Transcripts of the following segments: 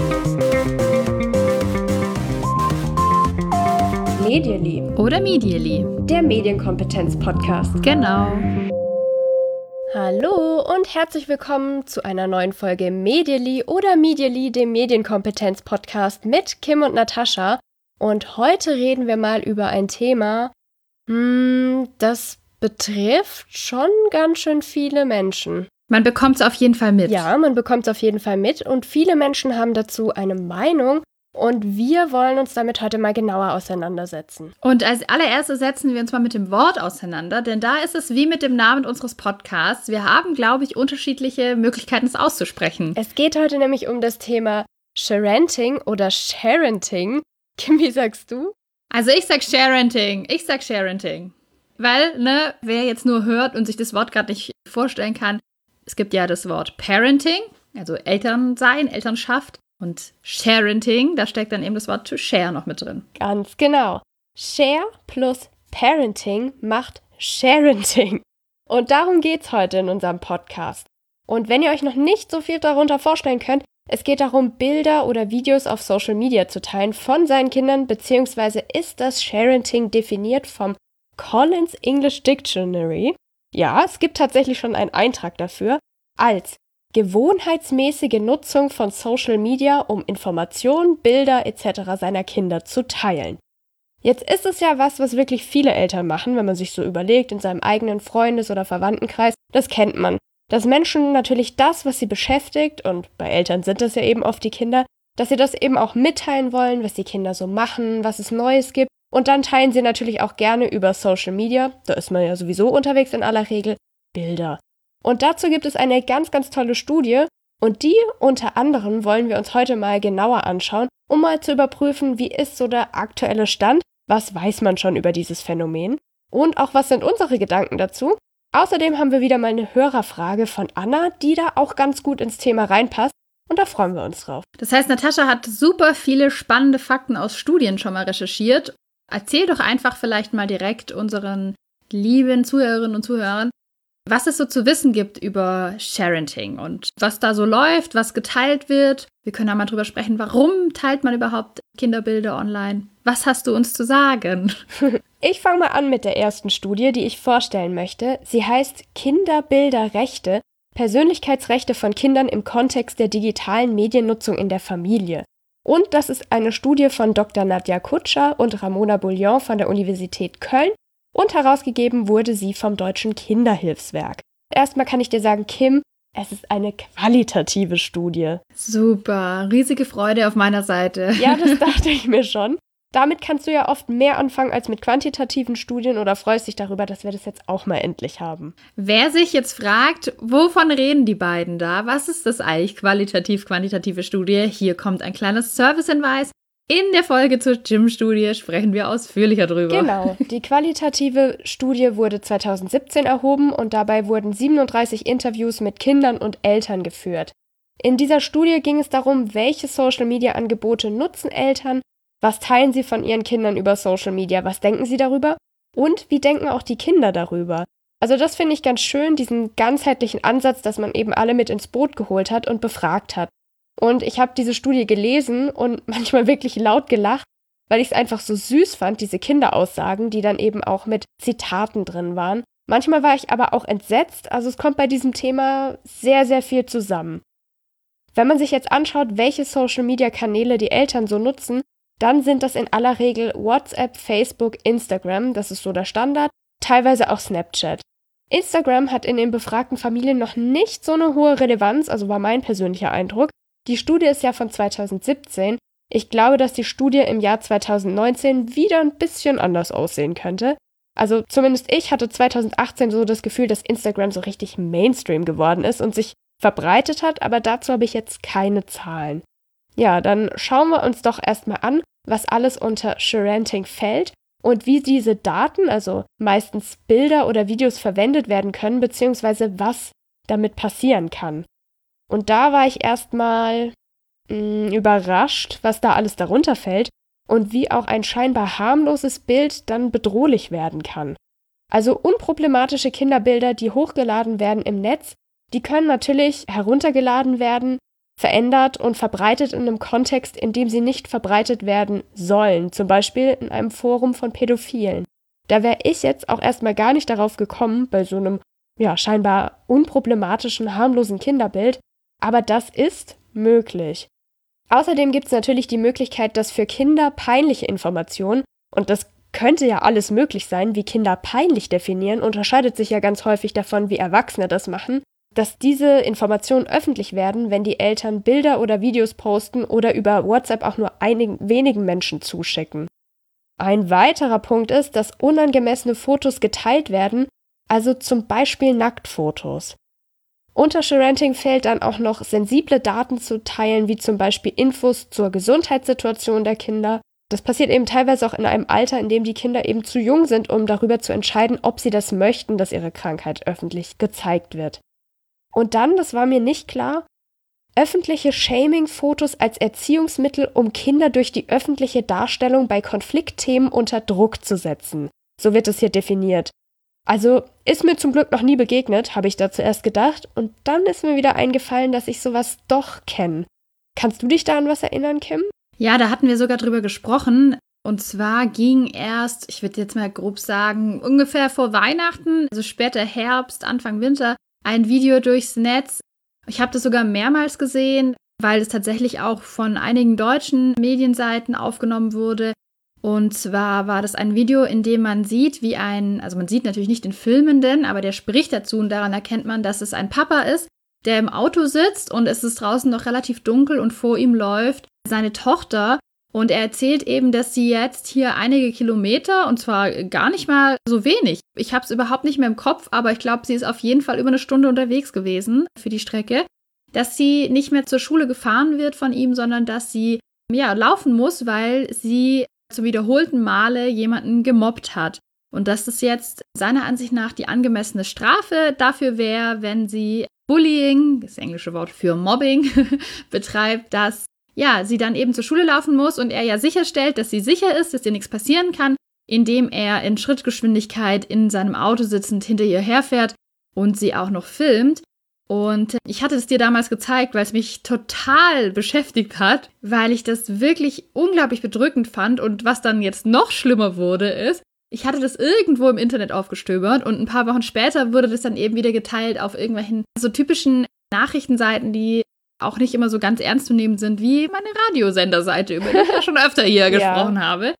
Medially oder Medially, der Medienkompetenz-Podcast. Genau. Hallo und herzlich willkommen zu einer neuen Folge Medially oder Medially, dem Medienkompetenz-Podcast mit Kim und Natascha. Und heute reden wir mal über ein Thema, das betrifft schon ganz schön viele Menschen. Man bekommt es auf jeden Fall mit. Ja, man bekommt es auf jeden Fall mit und viele Menschen haben dazu eine Meinung. Und wir wollen uns damit heute mal genauer auseinandersetzen. Und als allererstes setzen wir uns mal mit dem Wort auseinander, denn da ist es wie mit dem Namen unseres Podcasts. Wir haben, glaube ich, unterschiedliche Möglichkeiten, es auszusprechen. Es geht heute nämlich um das Thema Sharenting oder Sharenting. Kim, wie sagst du? Also ich sag Sharenting. Weil, wer jetzt nur hört und sich das Wort gerade nicht vorstellen kann, es gibt ja das Wort Parenting, also Elternsein, Elternschaft. Und Sharenting, da steckt dann eben das Wort to share noch mit drin. Ganz genau. Share plus Parenting macht Sharenting. Und darum geht's heute in unserem Podcast. Und wenn ihr euch noch nicht so viel darunter vorstellen könnt, es geht darum, Bilder oder Videos auf Social Media zu teilen von seinen Kindern, beziehungsweise ist das Sharenting definiert vom Collins English Dictionary. Ja, es gibt tatsächlich schon einen Eintrag dafür, als gewohnheitsmäßige Nutzung von Social Media, um Informationen, Bilder etc. seiner Kinder zu teilen. Jetzt ist es ja was wirklich viele Eltern machen, wenn man sich so überlegt, in seinem eigenen Freundes- oder Verwandtenkreis, das kennt man. Dass Menschen natürlich das, was sie beschäftigt, und bei Eltern sind das ja eben oft die Kinder, dass sie das eben auch mitteilen wollen, was die Kinder so machen, was es Neues gibt. Und dann teilen sie natürlich auch gerne über Social Media, da ist man ja sowieso unterwegs in aller Regel, Bilder. Und dazu gibt es eine ganz, ganz tolle Studie und die unter anderem wollen wir uns heute mal genauer anschauen, um mal zu überprüfen, wie ist so der aktuelle Stand, was weiß man schon über dieses Phänomen und auch was sind unsere Gedanken dazu. Außerdem haben wir wieder mal eine Hörerfrage von Anna, die da auch ganz gut ins Thema reinpasst und da freuen wir uns drauf. Das heißt, Natascha hat super viele spannende Fakten aus Studien schon mal recherchiert. Erzähl doch einfach vielleicht mal direkt unseren lieben Zuhörerinnen und Zuhörern, was es so zu wissen gibt über Sharenting und was da so läuft, was geteilt wird. Wir können da mal drüber sprechen, warum teilt man überhaupt Kinderbilder online? Was hast du uns zu sagen? Ich fange mal an mit der ersten Studie, die ich vorstellen möchte. Sie heißt Kinderbilderrechte, Persönlichkeitsrechte von Kindern im Kontext der digitalen Mediennutzung in der Familie. Und das ist eine Studie von Dr. Nadja Kutscher und Ramona Bouillon von der Universität Köln. Und herausgegeben wurde sie vom Deutschen Kinderhilfswerk. Erstmal kann ich dir sagen, Kim, es ist eine qualitative Studie. Super, riesige Freude auf meiner Seite. Ja, das dachte ich mir schon. Damit kannst du ja oft mehr anfangen als mit quantitativen Studien oder freust dich darüber, dass wir das jetzt auch mal endlich haben. Wer sich jetzt fragt, wovon reden die beiden da? Was ist das eigentlich quantitative Studie? Hier kommt ein kleines Servicehinweis. In der Folge zur Gym-Studie sprechen wir ausführlicher drüber. Genau, die qualitative Studie wurde 2017 erhoben und dabei wurden 37 Interviews mit Kindern und Eltern geführt. In dieser Studie ging es darum, welche Social-Media-Angebote nutzen Eltern, was teilen sie von ihren Kindern über Social Media, was denken sie darüber und wie denken auch die Kinder darüber. Also das finde ich ganz schön, diesen ganzheitlichen Ansatz, dass man eben alle mit ins Boot geholt hat und befragt hat. Und ich habe diese Studie gelesen und manchmal wirklich laut gelacht, weil ich es einfach so süß fand, diese Kinderaussagen, die dann eben auch mit Zitaten drin waren. Manchmal war ich aber auch entsetzt, also es kommt bei diesem Thema sehr, sehr viel zusammen. Wenn man sich jetzt anschaut, welche Social-Media-Kanäle die Eltern so nutzen, dann sind das in aller Regel WhatsApp, Facebook, Instagram, das ist so der Standard, teilweise auch Snapchat. Instagram hat in den befragten Familien noch nicht so eine hohe Relevanz, also war mein persönlicher Eindruck. Die Studie ist ja von 2017. Ich glaube, dass die Studie im Jahr 2019 wieder ein bisschen anders aussehen könnte. Also zumindest ich hatte 2018 so das Gefühl, dass Instagram so richtig Mainstream geworden ist und sich verbreitet hat, aber dazu habe ich jetzt keine Zahlen. Ja, dann schauen wir uns doch erstmal an, was alles unter Sharenting fällt und wie diese Daten, also meistens Bilder oder Videos, verwendet werden können, beziehungsweise was damit passieren kann. Und da war ich erstmal überrascht, was da alles darunter fällt und wie auch ein scheinbar harmloses Bild dann bedrohlich werden kann. Also unproblematische Kinderbilder, die hochgeladen werden im Netz, die können natürlich heruntergeladen werden, verändert und verbreitet in einem Kontext, in dem sie nicht verbreitet werden sollen, zum Beispiel in einem Forum von Pädophilen. Da wäre ich jetzt auch erstmal gar nicht darauf gekommen, bei so einem scheinbar unproblematischen, harmlosen Kinderbild, aber das ist möglich. Außerdem gibt es natürlich die Möglichkeit, dass für Kinder peinliche Informationen, und das könnte ja alles möglich sein, wie Kinder peinlich definieren, unterscheidet sich ja ganz häufig davon, wie Erwachsene das machen, dass diese Informationen öffentlich werden, wenn die Eltern Bilder oder Videos posten oder über WhatsApp auch nur wenigen Menschen zuschicken. Ein weiterer Punkt ist, dass unangemessene Fotos geteilt werden, also zum Beispiel Nacktfotos. Unter Sharenting fällt dann auch noch sensible Daten zu teilen, wie zum Beispiel Infos zur Gesundheitssituation der Kinder. Das passiert eben teilweise auch in einem Alter, in dem die Kinder eben zu jung sind, um darüber zu entscheiden, ob sie das möchten, dass ihre Krankheit öffentlich gezeigt wird. Und dann, das war mir nicht klar, öffentliche Shaming-Fotos als Erziehungsmittel, um Kinder durch die öffentliche Darstellung bei Konfliktthemen unter Druck zu setzen. So wird es hier definiert. Also ist mir zum Glück noch nie begegnet, habe ich da zuerst gedacht. Und dann ist mir wieder eingefallen, dass ich sowas doch kenne. Kannst du dich da an was erinnern, Kim? Ja, da hatten wir sogar drüber gesprochen. Und zwar ging erst, ich würde jetzt mal grob sagen, ungefähr vor Weihnachten, also später Herbst, Anfang Winter, ein Video durchs Netz. Ich habe das sogar mehrmals gesehen, weil es tatsächlich auch von einigen deutschen Medienseiten aufgenommen wurde. Und zwar war das ein Video, in dem man sieht, also man sieht natürlich nicht den Filmenden, aber der spricht dazu und daran erkennt man, dass es ein Papa ist, der im Auto sitzt und es ist draußen noch relativ dunkel und vor ihm läuft seine Tochter. Und er erzählt eben, dass sie jetzt hier einige Kilometer, und zwar gar nicht mal so wenig. Ich habe es überhaupt nicht mehr im Kopf, aber ich glaube, sie ist auf jeden Fall über eine Stunde unterwegs gewesen für die Strecke. Dass sie nicht mehr zur Schule gefahren wird von ihm, sondern dass sie laufen muss, weil sie zum wiederholten Male jemanden gemobbt hat. Und dass das jetzt seiner Ansicht nach die angemessene Strafe dafür wäre, wenn sie Bullying, das englische Wort für Mobbing, betreibt, dass sie dann eben zur Schule laufen muss und er ja sicherstellt, dass sie sicher ist, dass ihr nichts passieren kann, indem er in Schrittgeschwindigkeit in seinem Auto sitzend hinter ihr herfährt und sie auch noch filmt. Und ich hatte es dir damals gezeigt, weil es mich total beschäftigt hat, weil ich das wirklich unglaublich bedrückend fand. Und was dann jetzt noch schlimmer wurde, ist, ich hatte das irgendwo im Internet aufgestöbert und ein paar Wochen später wurde das dann eben wieder geteilt auf irgendwelchen so typischen Nachrichtenseiten, die auch nicht immer so ganz ernst zu nehmen sind, wie meine Radiosenderseite, über die ich ja schon öfter hier gesprochen habe.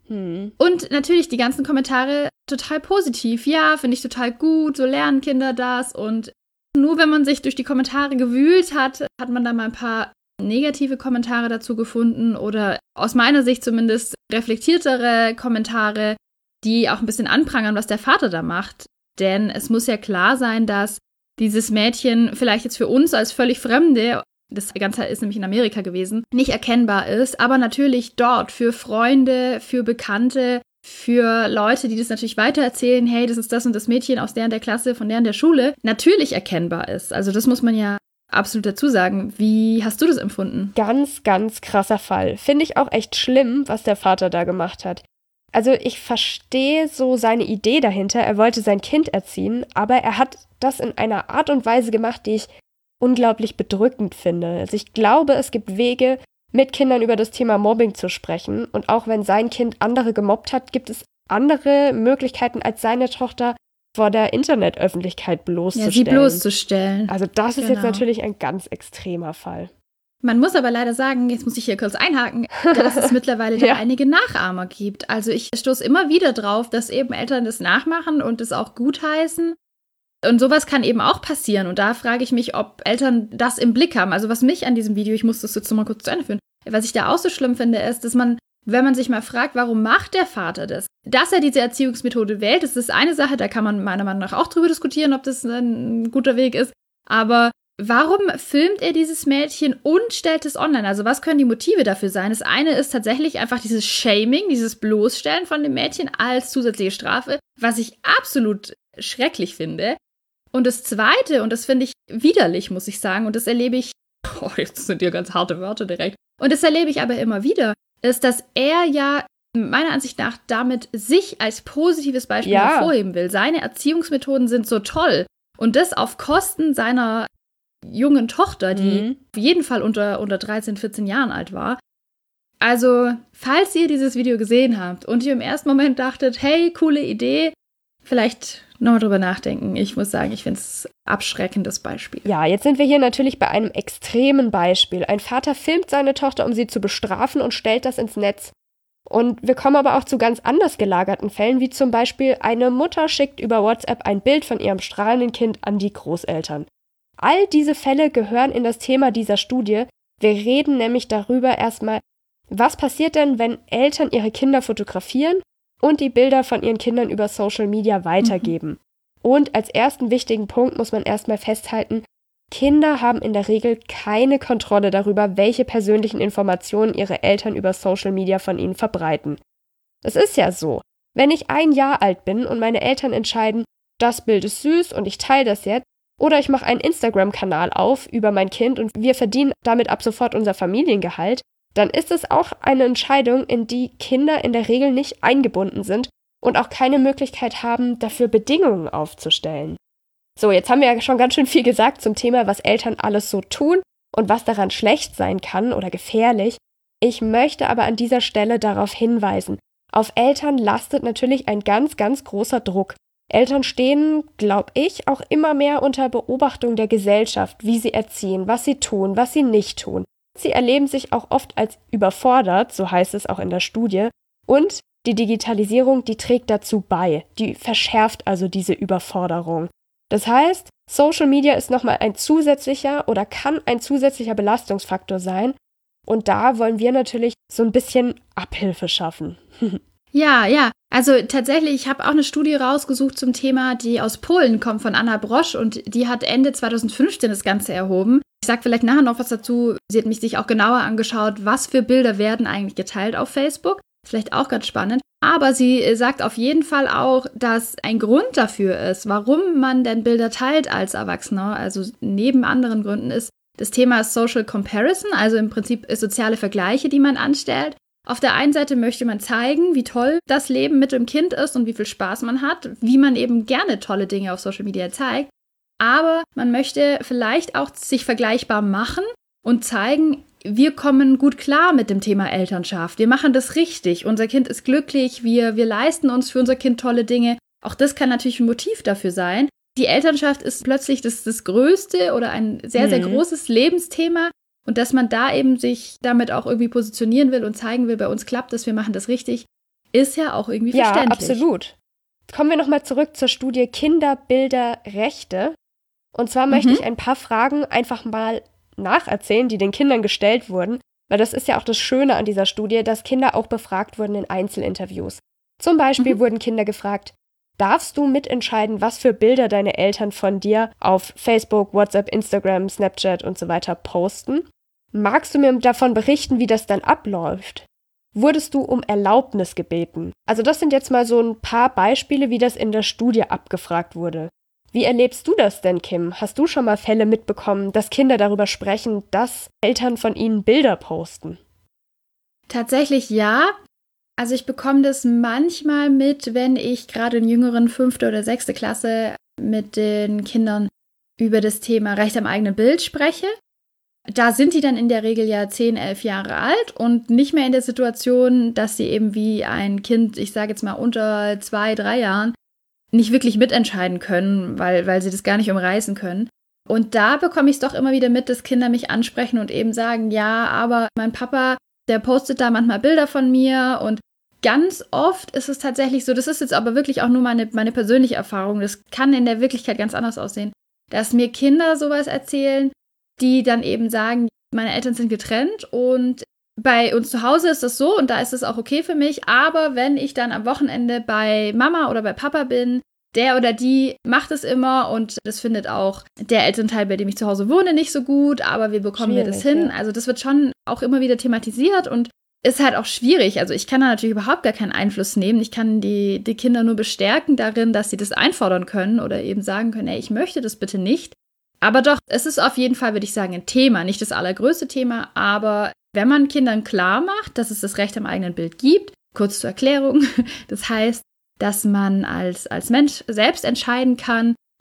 Und natürlich die ganzen Kommentare total positiv. Ja, finde ich total gut, so lernen Kinder das. Und nur wenn man sich durch die Kommentare gewühlt hat, hat man da mal ein paar negative Kommentare dazu gefunden oder aus meiner Sicht zumindest reflektiertere Kommentare, die auch ein bisschen anprangern, was der Vater da macht. Denn es muss ja klar sein, dass dieses Mädchen vielleicht jetzt für uns als völlig Fremde, das Ganze ist nämlich in Amerika gewesen, nicht erkennbar ist, aber natürlich dort für Freunde, für Bekannte, für Leute, die das natürlich weitererzählen, hey, das ist das und das Mädchen aus der und der Klasse, von der und der Schule, natürlich erkennbar ist. Also das muss man ja absolut dazu sagen. Wie hast du das empfunden? Ganz, ganz krasser Fall. Finde ich auch echt schlimm, was der Vater da gemacht hat. Also ich verstehe so seine Idee dahinter, er wollte sein Kind erziehen, aber er hat das in einer Art und Weise gemacht, die ich unglaublich bedrückend finde. Also ich glaube, es gibt Wege, mit Kindern über das Thema Mobbing zu sprechen. Und auch wenn sein Kind andere gemobbt hat, gibt es andere Möglichkeiten, als seine Tochter vor der Internetöffentlichkeit bloßzustellen. Ja, sie bloßzustellen. Also das ist jetzt natürlich ein ganz extremer Fall. Man muss aber leider sagen, jetzt muss ich hier kurz einhaken, dass es mittlerweile da einige Nachahmer gibt. Also ich stoße immer wieder drauf, dass eben Eltern das nachmachen und es auch gutheißen. Und sowas kann eben auch passieren. Und da frage ich mich, ob Eltern das im Blick haben. Also was mich an diesem Video, ich muss das jetzt noch mal kurz zu Ende führen, was ich da auch so schlimm finde, ist, dass man, wenn man sich mal fragt, warum macht der Vater das? Dass er diese Erziehungsmethode wählt, das ist eine Sache, da kann man meiner Meinung nach auch drüber diskutieren, ob das ein guter Weg ist. Aber warum filmt er dieses Mädchen und stellt es online? Also was können die Motive dafür sein? Das eine ist tatsächlich einfach dieses Shaming, dieses Bloßstellen von dem Mädchen als zusätzliche Strafe, was ich absolut schrecklich finde. Und das Zweite, und das finde ich widerlich, muss ich sagen, und das erlebe ich, jetzt sind ja ganz harte Wörter direkt, und das erlebe ich aber immer wieder, ist, dass er ja meiner Ansicht nach damit sich als positives Beispiel hervorheben will. Seine Erziehungsmethoden sind so toll und das auf Kosten seiner jungen Tochter, die auf jeden Fall unter 13, 14 Jahren alt war. Also, falls ihr dieses Video gesehen habt und ihr im ersten Moment dachtet, hey, coole Idee, vielleicht nochmal drüber nachdenken. Ich muss sagen, ich finde es ein abschreckendes Beispiel. Ja, jetzt sind wir hier natürlich bei einem extremen Beispiel. Ein Vater filmt seine Tochter, um sie zu bestrafen und stellt das ins Netz. Und wir kommen aber auch zu ganz anders gelagerten Fällen, wie zum Beispiel eine Mutter schickt über WhatsApp ein Bild von ihrem strahlenden Kind an die Großeltern. All diese Fälle gehören in das Thema dieser Studie. Wir reden nämlich darüber erstmal, was passiert denn, wenn Eltern ihre Kinder fotografieren und die Bilder von ihren Kindern über Social Media weitergeben. Und als ersten wichtigen Punkt muss man erstmal festhalten, Kinder haben in der Regel keine Kontrolle darüber, welche persönlichen Informationen ihre Eltern über Social Media von ihnen verbreiten. Es ist ja so, wenn ich 1 Jahr alt bin und meine Eltern entscheiden, das Bild ist süß und ich teile das jetzt, oder ich mache einen Instagram-Kanal auf über mein Kind und wir verdienen damit ab sofort unser Familiengehalt, dann ist es auch eine Entscheidung, in die Kinder in der Regel nicht eingebunden sind und auch keine Möglichkeit haben, dafür Bedingungen aufzustellen. So, jetzt haben wir ja schon ganz schön viel gesagt zum Thema, was Eltern alles so tun und was daran schlecht sein kann oder gefährlich. Ich möchte aber an dieser Stelle darauf hinweisen, auf Eltern lastet natürlich ein ganz, ganz großer Druck. Eltern stehen, glaube ich, auch immer mehr unter Beobachtung der Gesellschaft, wie sie erziehen, was sie tun, was sie nicht tun. Sie erleben sich auch oft als überfordert, so heißt es auch in der Studie, und die Digitalisierung, die trägt dazu bei, die verschärft also diese Überforderung. Das heißt, Social Media ist nochmal ein zusätzlicher oder kann ein zusätzlicher Belastungsfaktor sein und da wollen wir natürlich so ein bisschen Abhilfe schaffen. Ja, also tatsächlich, ich habe auch eine Studie rausgesucht zum Thema, die aus Polen kommt, von Anna Brosch und die hat Ende 2015 das Ganze erhoben. Ich sage vielleicht nachher noch was dazu. Sie hat sich auch genauer angeschaut, was für Bilder werden eigentlich geteilt auf Facebook. Vielleicht auch ganz spannend. Aber sie sagt auf jeden Fall auch, dass ein Grund dafür ist, warum man denn Bilder teilt als Erwachsener, also neben anderen Gründen ist das Thema Social Comparison, also im Prinzip soziale Vergleiche, die man anstellt. Auf der einen Seite möchte man zeigen, wie toll das Leben mit dem Kind ist und wie viel Spaß man hat, wie man eben gerne tolle Dinge auf Social Media zeigt. Aber man möchte vielleicht auch sich vergleichbar machen und zeigen, wir kommen gut klar mit dem Thema Elternschaft. Wir machen das richtig. Unser Kind ist glücklich. Wir leisten uns für unser Kind tolle Dinge. Auch das kann natürlich ein Motiv dafür sein. Die Elternschaft ist plötzlich das größte oder ein sehr, sehr großes Lebensthema. Und dass man da eben sich damit auch irgendwie positionieren will und zeigen will, bei uns klappt das, wir machen das richtig, ist ja auch irgendwie verständlich. Ja, absolut. Kommen wir nochmal zurück zur Studie Kinder, Bilder, Rechte. Und zwar möchte ich ein paar Fragen einfach mal nacherzählen, die den Kindern gestellt wurden, weil das ist ja auch das Schöne an dieser Studie, dass Kinder auch befragt wurden in Einzelinterviews. Zum Beispiel wurden Kinder gefragt, darfst du mitentscheiden, was für Bilder deine Eltern von dir auf Facebook, WhatsApp, Instagram, Snapchat und so weiter posten? Magst du mir davon berichten, wie das dann abläuft? Wurdest du um Erlaubnis gebeten? Also das sind jetzt mal so ein paar Beispiele, wie das in der Studie abgefragt wurde. Wie erlebst du das denn, Kim? Hast du schon mal Fälle mitbekommen, dass Kinder darüber sprechen, dass Eltern von ihnen Bilder posten? Tatsächlich ja. Also ich bekomme das manchmal mit, wenn ich gerade in jüngeren 5. oder 6. Klasse mit den Kindern über das Thema Recht am eigenen Bild spreche. Da sind die dann in der Regel ja 10, 11 Jahre alt und nicht mehr in der Situation, dass sie eben wie ein Kind, ich sage jetzt mal unter 2, 3 Jahren, nicht wirklich mitentscheiden können, weil sie das gar nicht umreißen können. Und da bekomme ich es doch immer wieder mit, dass Kinder mich ansprechen und eben sagen, ja, aber mein Papa, der postet da manchmal Bilder von mir und ganz oft ist es tatsächlich so, das ist jetzt aber wirklich auch nur meine persönliche Erfahrung, das kann in der Wirklichkeit ganz anders aussehen, dass mir Kinder sowas erzählen, die dann eben sagen, meine Eltern sind getrennt und bei uns zu Hause ist das so und da ist es auch okay für mich, aber wenn ich dann am Wochenende bei Mama oder bei Papa bin, der oder die macht es immer und das findet auch der Elternteil, bei dem ich zu Hause wohne, nicht so gut, aber wie bekommen wir das hin? Ja. Also das wird schon auch immer wieder thematisiert und ist halt auch schwierig. Also ich kann da natürlich überhaupt gar keinen Einfluss nehmen. Ich kann die Kinder nur bestärken darin, dass sie das einfordern können oder eben sagen können, ey, ich möchte das bitte nicht. Aber doch, es ist auf jeden Fall, würde ich sagen, ein Thema. Nicht das allergrößte Thema, aber wenn man Kindern klar macht, dass es das Recht am eigenen Bild gibt, kurz zur Erklärung, das heißt, dass man als Mensch selbst entscheiden kann,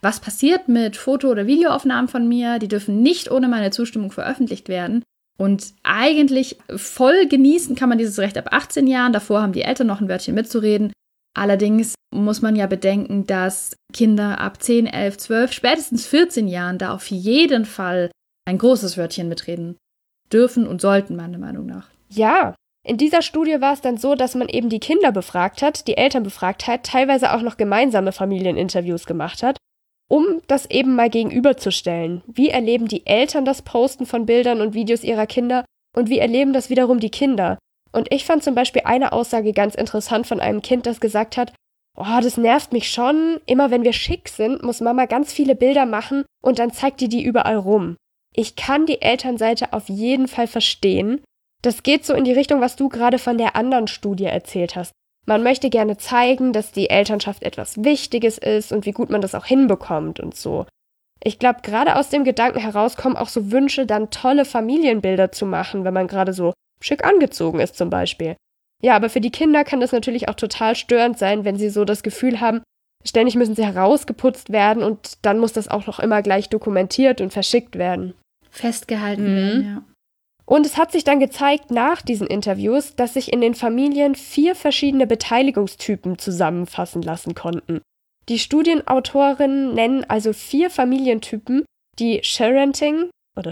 was passiert mit Foto- oder Videoaufnahmen von mir, die dürfen nicht ohne meine Zustimmung veröffentlicht werden. Und eigentlich voll genießen kann man dieses Recht ab 18 Jahren. Davor haben die Eltern noch ein Wörtchen mitzureden. Allerdings muss man ja bedenken, dass Kinder ab 10, 11, 12, spätestens 14 Jahren da auf jeden Fall ein großes Wörtchen mitreden dürfen und sollten, meiner Meinung nach. Ja, in dieser Studie war es dann so, dass man eben die Kinder befragt hat, die Eltern befragt hat, teilweise auch noch gemeinsame Familieninterviews gemacht hat, um das eben mal gegenüberzustellen. Wie erleben die Eltern das Posten von Bildern und Videos ihrer Kinder und wie erleben das wiederum die Kinder? Und ich fand zum Beispiel eine Aussage ganz interessant von einem Kind, das gesagt hat, oh, das nervt mich schon, immer wenn wir schick sind, muss Mama ganz viele Bilder machen und dann zeigt die überall rum. Ich kann die Elternseite auf jeden Fall verstehen. Das geht so in die Richtung, was du gerade von der anderen Studie erzählt hast. Man möchte gerne zeigen, dass die Elternschaft etwas Wichtiges ist und wie gut man das auch hinbekommt und so. Ich glaube, gerade aus dem Gedanken heraus kommen auch so Wünsche, dann tolle Familienbilder zu machen, wenn man gerade so schick angezogen ist zum Beispiel. Ja, aber für die Kinder kann das natürlich auch total störend sein, wenn sie so das Gefühl haben, ständig müssen sie herausgeputzt werden und dann muss das auch noch immer gleich dokumentiert und verschickt werden. Festgehalten werden, ja. Und es hat sich dann gezeigt nach diesen Interviews, dass sich in den Familien 4 verschiedene Beteiligungstypen zusammenfassen lassen konnten. Die Studienautorinnen nennen also 4 Familientypen, die Sharenting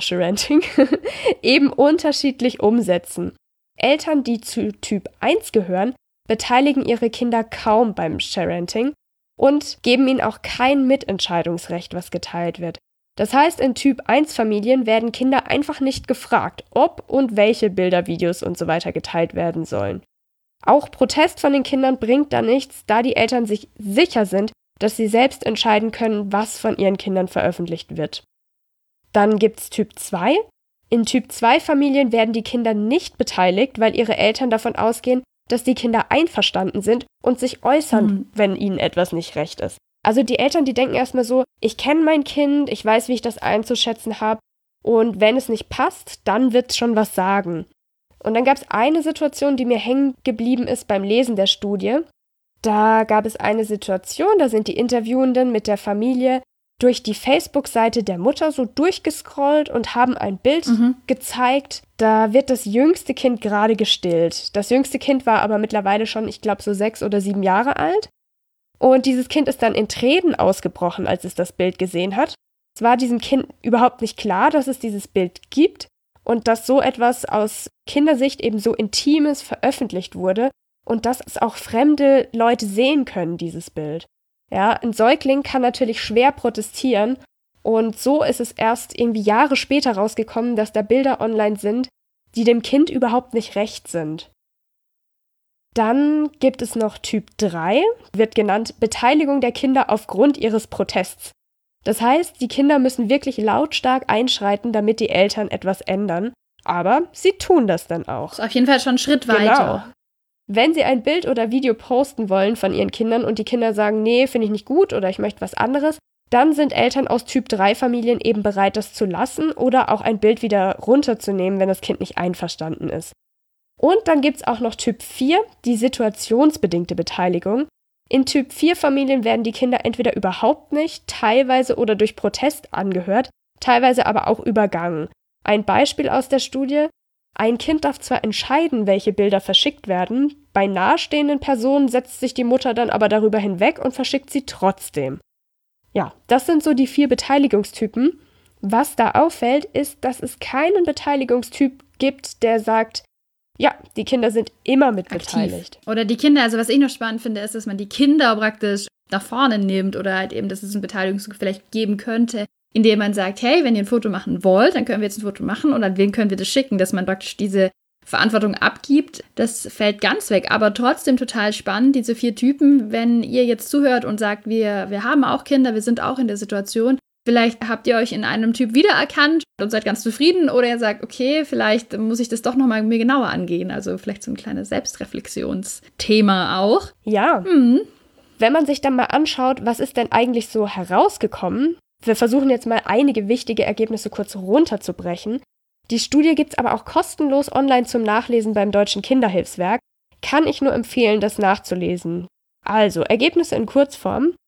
eben unterschiedlich umsetzen. Eltern, die zu Typ 1 gehören, beteiligen ihre Kinder kaum beim Sharenting und geben ihnen auch kein Mitentscheidungsrecht, was geteilt wird. Das heißt, in Typ 1 Familien werden Kinder einfach nicht gefragt, ob und welche Bilder, Videos und so weiter geteilt werden sollen. Auch Protest von den Kindern bringt da nichts, da die Eltern sich sicher sind, dass sie selbst entscheiden können, was von ihren Kindern veröffentlicht wird. Dann gibt's Typ 2. In Typ 2 Familien werden die Kinder nicht beteiligt, weil ihre Eltern davon ausgehen, dass die Kinder einverstanden sind und sich äußern, wenn ihnen etwas nicht recht ist. Also die Eltern, die denken erstmal so, ich kenne mein Kind, ich weiß, wie ich das einzuschätzen habe und wenn es nicht passt, dann wird es schon was sagen. Und dann gab es eine Situation, die mir hängen geblieben ist beim Lesen der Studie. Da gab es eine Situation, da sind die Interviewenden mit der Familie durch die Facebook-Seite der Mutter so durchgescrollt und haben ein Bild gezeigt. Da wird das jüngste Kind gerade gestillt. Das jüngste Kind war aber mittlerweile schon, ich glaube, so 6 oder 7 Jahre alt. Und dieses Kind ist dann in Tränen ausgebrochen, als es das Bild gesehen hat. Es war diesem Kind überhaupt nicht klar, dass es dieses Bild gibt und dass so etwas aus Kindersicht eben so Intimes veröffentlicht wurde und dass es auch fremde Leute sehen können, dieses Bild. Ja, ein Säugling kann natürlich schwer protestieren und so ist es erst irgendwie Jahre später rausgekommen, dass da Bilder online sind, die dem Kind überhaupt nicht recht sind. Dann gibt es noch Typ 3, wird genannt Beteiligung der Kinder aufgrund ihres Protests. Das heißt, die Kinder müssen wirklich lautstark einschreiten, damit die Eltern etwas ändern, aber sie tun das dann auch. Das ist auf jeden Fall schon ein Schritt weiter. Genau. Wenn sie ein Bild oder Video posten wollen von ihren Kindern und die Kinder sagen, nee, finde ich nicht gut oder ich möchte was anderes, dann sind Eltern aus Typ 3 Familien eben bereit, das zu lassen oder auch ein Bild wieder runterzunehmen, wenn das Kind nicht einverstanden ist. Und dann gibt es auch noch Typ 4, die situationsbedingte Beteiligung. In Typ 4 Familien werden die Kinder entweder überhaupt nicht, teilweise oder durch Protest angehört, teilweise aber auch übergangen. Ein Beispiel aus der Studie: Ein Kind darf zwar entscheiden, welche Bilder verschickt werden, bei nahestehenden Personen setzt sich die Mutter dann aber darüber hinweg und verschickt sie trotzdem. Ja, das sind so die 4 Beteiligungstypen. Was da auffällt, ist, dass es keinen Beteiligungstyp gibt, der sagt, ja, die Kinder sind immer mit beteiligt. Oder die Kinder, also was ich noch spannend finde, ist, dass man die Kinder praktisch nach vorne nimmt oder halt eben, dass es ein Beteiligungsgefühl vielleicht geben könnte, indem man sagt, hey, wenn ihr ein Foto machen wollt, dann können wir jetzt ein Foto machen und an wen können wir das schicken, dass man praktisch diese Verantwortung abgibt, das fällt ganz weg. Aber trotzdem total spannend, diese 4 Typen, wenn ihr jetzt zuhört und sagt, wir haben auch Kinder, wir sind auch in der Situation, vielleicht habt ihr euch in einem Typ wiedererkannt und seid ganz zufrieden oder ihr sagt, okay, vielleicht muss ich das doch nochmal mir genauer angehen. Also vielleicht so ein kleines Selbstreflexionsthema auch. Ja, wenn man sich dann mal anschaut, was ist denn eigentlich so herausgekommen? Wir versuchen jetzt mal einige wichtige Ergebnisse kurz runterzubrechen. Die Studie gibt es aber auch kostenlos online zum Nachlesen beim Deutschen Kinderhilfswerk. Kann ich nur empfehlen, das nachzulesen. Also, Ergebnisse in Kurzform.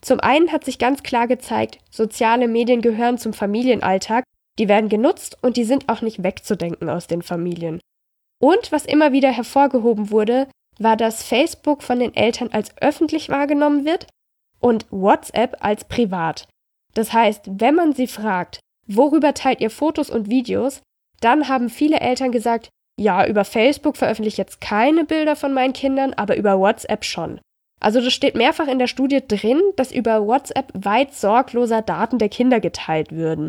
Zum einen hat sich ganz klar gezeigt, soziale Medien gehören zum Familienalltag, die werden genutzt und die sind auch nicht wegzudenken aus den Familien. Und was immer wieder hervorgehoben wurde, war, dass Facebook von den Eltern als öffentlich wahrgenommen wird und WhatsApp als privat. Das heißt, wenn man sie fragt, worüber teilt ihr Fotos und Videos, dann haben viele Eltern gesagt, ja, über Facebook veröffentliche ich jetzt keine Bilder von meinen Kindern, aber über WhatsApp schon. Also das steht mehrfach in der Studie drin, dass über WhatsApp weit sorgloser Daten der Kinder geteilt würden.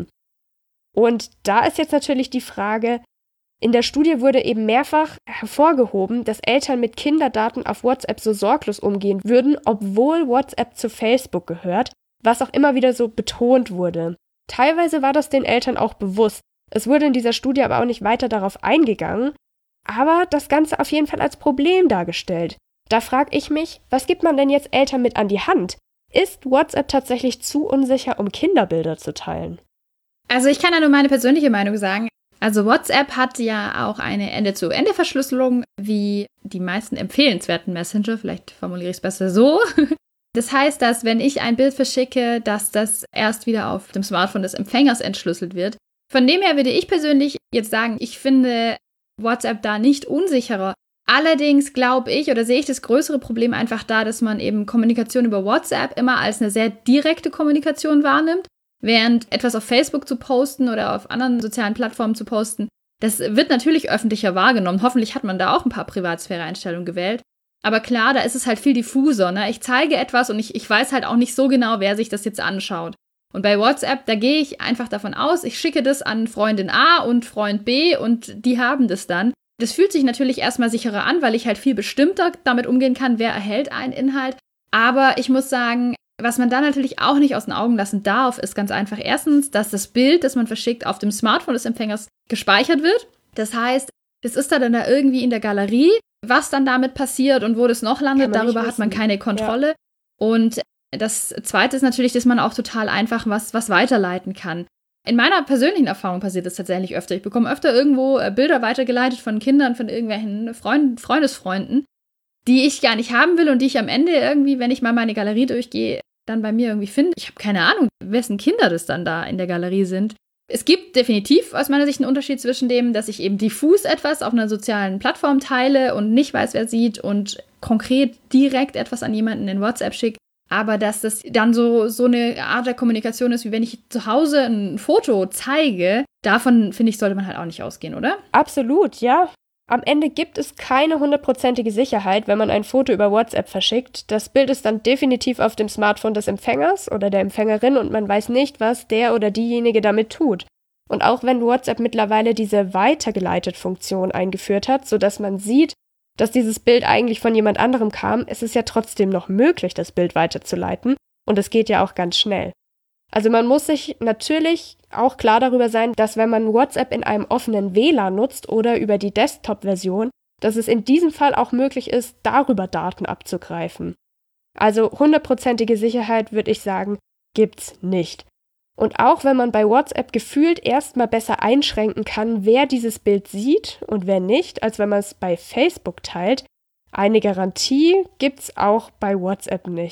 Und da ist jetzt natürlich die Frage, in der Studie wurde eben mehrfach hervorgehoben, dass Eltern mit Kinderdaten auf WhatsApp so sorglos umgehen würden, obwohl WhatsApp zu Facebook gehört, was auch immer wieder so betont wurde. Teilweise war das den Eltern auch bewusst. Es wurde in dieser Studie aber auch nicht weiter darauf eingegangen, aber das Ganze auf jeden Fall als Problem dargestellt. Da frage ich mich, was gibt man denn jetzt Eltern mit an die Hand? Ist WhatsApp tatsächlich zu unsicher, um Kinderbilder zu teilen? Also ich kann ja nur meine persönliche Meinung sagen. Also WhatsApp hat ja auch eine Ende-zu-Ende-Verschlüsselung, wie die meisten empfehlenswerten Messenger, vielleicht formuliere ich es besser so. Das heißt, dass wenn ich ein Bild verschicke, dass das erst wieder auf dem Smartphone des Empfängers entschlüsselt wird. Von dem her würde ich persönlich jetzt sagen, ich finde WhatsApp da nicht unsicherer. Allerdings glaube ich oder sehe ich das größere Problem einfach da, dass man eben Kommunikation über WhatsApp immer als eine sehr direkte Kommunikation wahrnimmt, während etwas auf Facebook zu posten oder auf anderen sozialen Plattformen zu posten, das wird natürlich öffentlicher wahrgenommen. Hoffentlich hat man da auch ein paar Privatsphäre-Einstellungen gewählt. Aber klar, da ist es halt viel diffuser, ne? Ich zeige etwas und ich weiß halt auch nicht so genau, wer sich das jetzt anschaut. Und bei WhatsApp, da gehe ich einfach davon aus, ich schicke das an Freundin A und Freund B und die haben das dann. Das fühlt sich natürlich erstmal sicherer an, weil ich halt viel bestimmter damit umgehen kann, wer erhält einen Inhalt. Aber ich muss sagen, was man da natürlich auch nicht aus den Augen lassen darf, ist ganz einfach erstens, dass das Bild, das man verschickt, auf dem Smartphone des Empfängers gespeichert wird. Das heißt, es ist dann da irgendwie in der Galerie, was dann damit passiert und wo das noch landet, darüber hat man keine Kontrolle. Ja. Und das Zweite ist natürlich, dass man auch total einfach was weiterleiten kann. In meiner persönlichen Erfahrung passiert das tatsächlich öfter. Ich bekomme öfter irgendwo Bilder weitergeleitet von Kindern, von irgendwelchen Freundesfreunden, die ich gar nicht haben will und die ich am Ende irgendwie, wenn ich mal meine Galerie durchgehe, dann bei mir irgendwie finde. Ich habe keine Ahnung, wessen Kinder das dann da in der Galerie sind. Es gibt definitiv aus meiner Sicht einen Unterschied zwischen dem, dass ich eben diffus etwas auf einer sozialen Plattform teile und nicht weiß, wer sieht und konkret direkt etwas an jemanden in WhatsApp schicke. Aber dass das dann so eine Art der Kommunikation ist, wie wenn ich zu Hause ein Foto zeige, davon, finde ich, sollte man halt auch nicht ausgehen, oder? Absolut, ja. Am Ende gibt es keine 100%ige Sicherheit, wenn man ein Foto über WhatsApp verschickt. Das Bild ist dann definitiv auf dem Smartphone des Empfängers oder der Empfängerin und man weiß nicht, was der oder diejenige damit tut. Und auch wenn WhatsApp mittlerweile diese Weitergeleitet-Funktion eingeführt hat, sodass man sieht, dass dieses Bild eigentlich von jemand anderem kam, ist es ja trotzdem noch möglich, das Bild weiterzuleiten. Und es geht ja auch ganz schnell. Also man muss sich natürlich auch klar darüber sein, dass wenn man WhatsApp in einem offenen WLAN nutzt oder über die Desktop-Version, dass es in diesem Fall auch möglich ist, darüber Daten abzugreifen. Also 100%ige Sicherheit, würde ich sagen, gibt's nicht. Und auch wenn man bei WhatsApp gefühlt erstmal besser einschränken kann, wer dieses Bild sieht und wer nicht, als wenn man es bei Facebook teilt, eine Garantie gibt's auch bei WhatsApp nicht.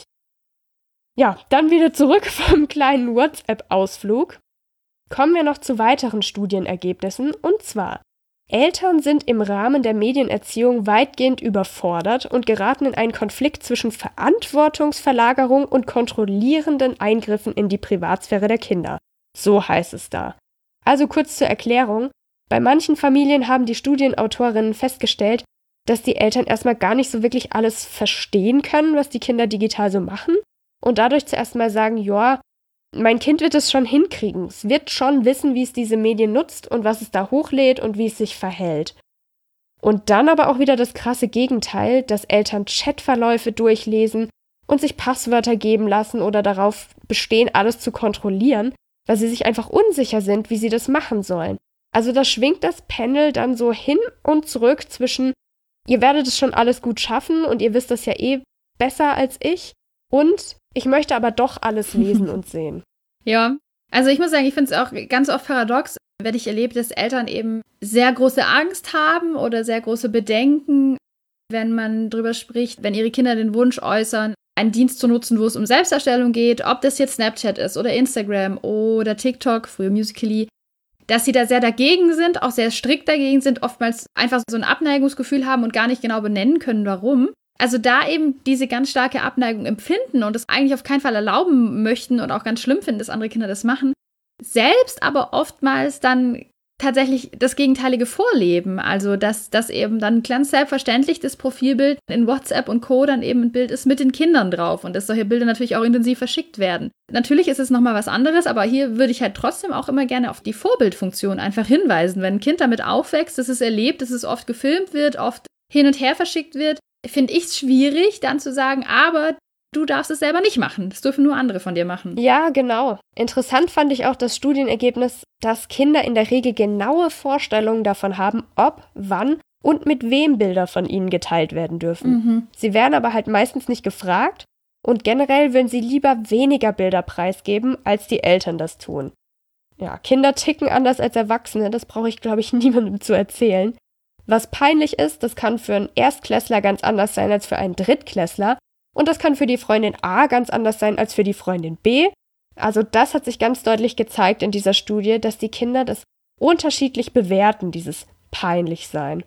Ja, dann wieder zurück vom kleinen WhatsApp-Ausflug. Kommen wir noch zu weiteren Studienergebnissen, und zwar: Eltern sind im Rahmen der Medienerziehung weitgehend überfordert und geraten in einen Konflikt zwischen Verantwortungsverlagerung und kontrollierenden Eingriffen in die Privatsphäre der Kinder. So heißt es da. Also kurz zur Erklärung: Bei manchen Familien haben die Studienautorinnen festgestellt, dass die Eltern erstmal gar nicht so wirklich alles verstehen können, was die Kinder digital so machen, und dadurch zuerst mal sagen, ja, mein Kind wird es schon hinkriegen. Es wird schon wissen, wie es diese Medien nutzt und was es da hochlädt und wie es sich verhält. Und dann aber auch wieder das krasse Gegenteil, dass Eltern Chatverläufe durchlesen und sich Passwörter geben lassen oder darauf bestehen, alles zu kontrollieren, weil sie sich einfach unsicher sind, wie sie das machen sollen. Also da schwingt das Pendel dann so hin und zurück zwischen, ihr werdet es schon alles gut schaffen und ihr wisst das ja eh besser als ich, und ich möchte aber doch alles lesen und sehen. Ja, also ich muss sagen, ich finde es auch ganz oft paradox, wenn ich erlebe, dass Eltern eben sehr große Angst haben oder sehr große Bedenken, wenn man drüber spricht, wenn ihre Kinder den Wunsch äußern, einen Dienst zu nutzen, wo es um Selbstdarstellung geht, ob das jetzt Snapchat ist oder Instagram oder TikTok, früher Musical.ly, dass sie da sehr dagegen sind, auch sehr strikt dagegen sind, oftmals einfach so ein Abneigungsgefühl haben und gar nicht genau benennen können, warum. Also da eben diese ganz starke Abneigung empfinden und das eigentlich auf keinen Fall erlauben möchten und auch ganz schlimm finden, dass andere Kinder das machen, selbst aber oftmals dann tatsächlich das Gegenteilige vorleben. Also dass eben dann ganz selbstverständlich das Profilbild in WhatsApp und Co. dann eben ein Bild ist mit den Kindern drauf und dass solche Bilder natürlich auch intensiv verschickt werden. Natürlich ist es nochmal was anderes, aber hier würde ich halt trotzdem auch immer gerne auf die Vorbildfunktion einfach hinweisen. Wenn ein Kind damit aufwächst, dass es erlebt, dass es oft gefilmt wird, oft hin und her verschickt wird, finde ich es schwierig, dann zu sagen, aber du darfst es selber nicht machen. Das dürfen nur andere von dir machen. Ja, genau. Interessant fand ich auch das Studienergebnis, dass Kinder in der Regel genaue Vorstellungen davon haben, ob, wann und mit wem Bilder von ihnen geteilt werden dürfen. Sie werden aber halt meistens nicht gefragt und generell würden sie lieber weniger Bilder preisgeben, als die Eltern das tun. Ja, Kinder ticken anders als Erwachsene, das brauche ich, glaube ich, niemandem zu erzählen. Was peinlich ist, das kann für einen Erstklässler ganz anders sein als für einen Drittklässler. Und das kann für die Freundin A ganz anders sein als für die Freundin B. Also das hat sich ganz deutlich gezeigt in dieser Studie, dass die Kinder das unterschiedlich bewerten, dieses Peinlichsein.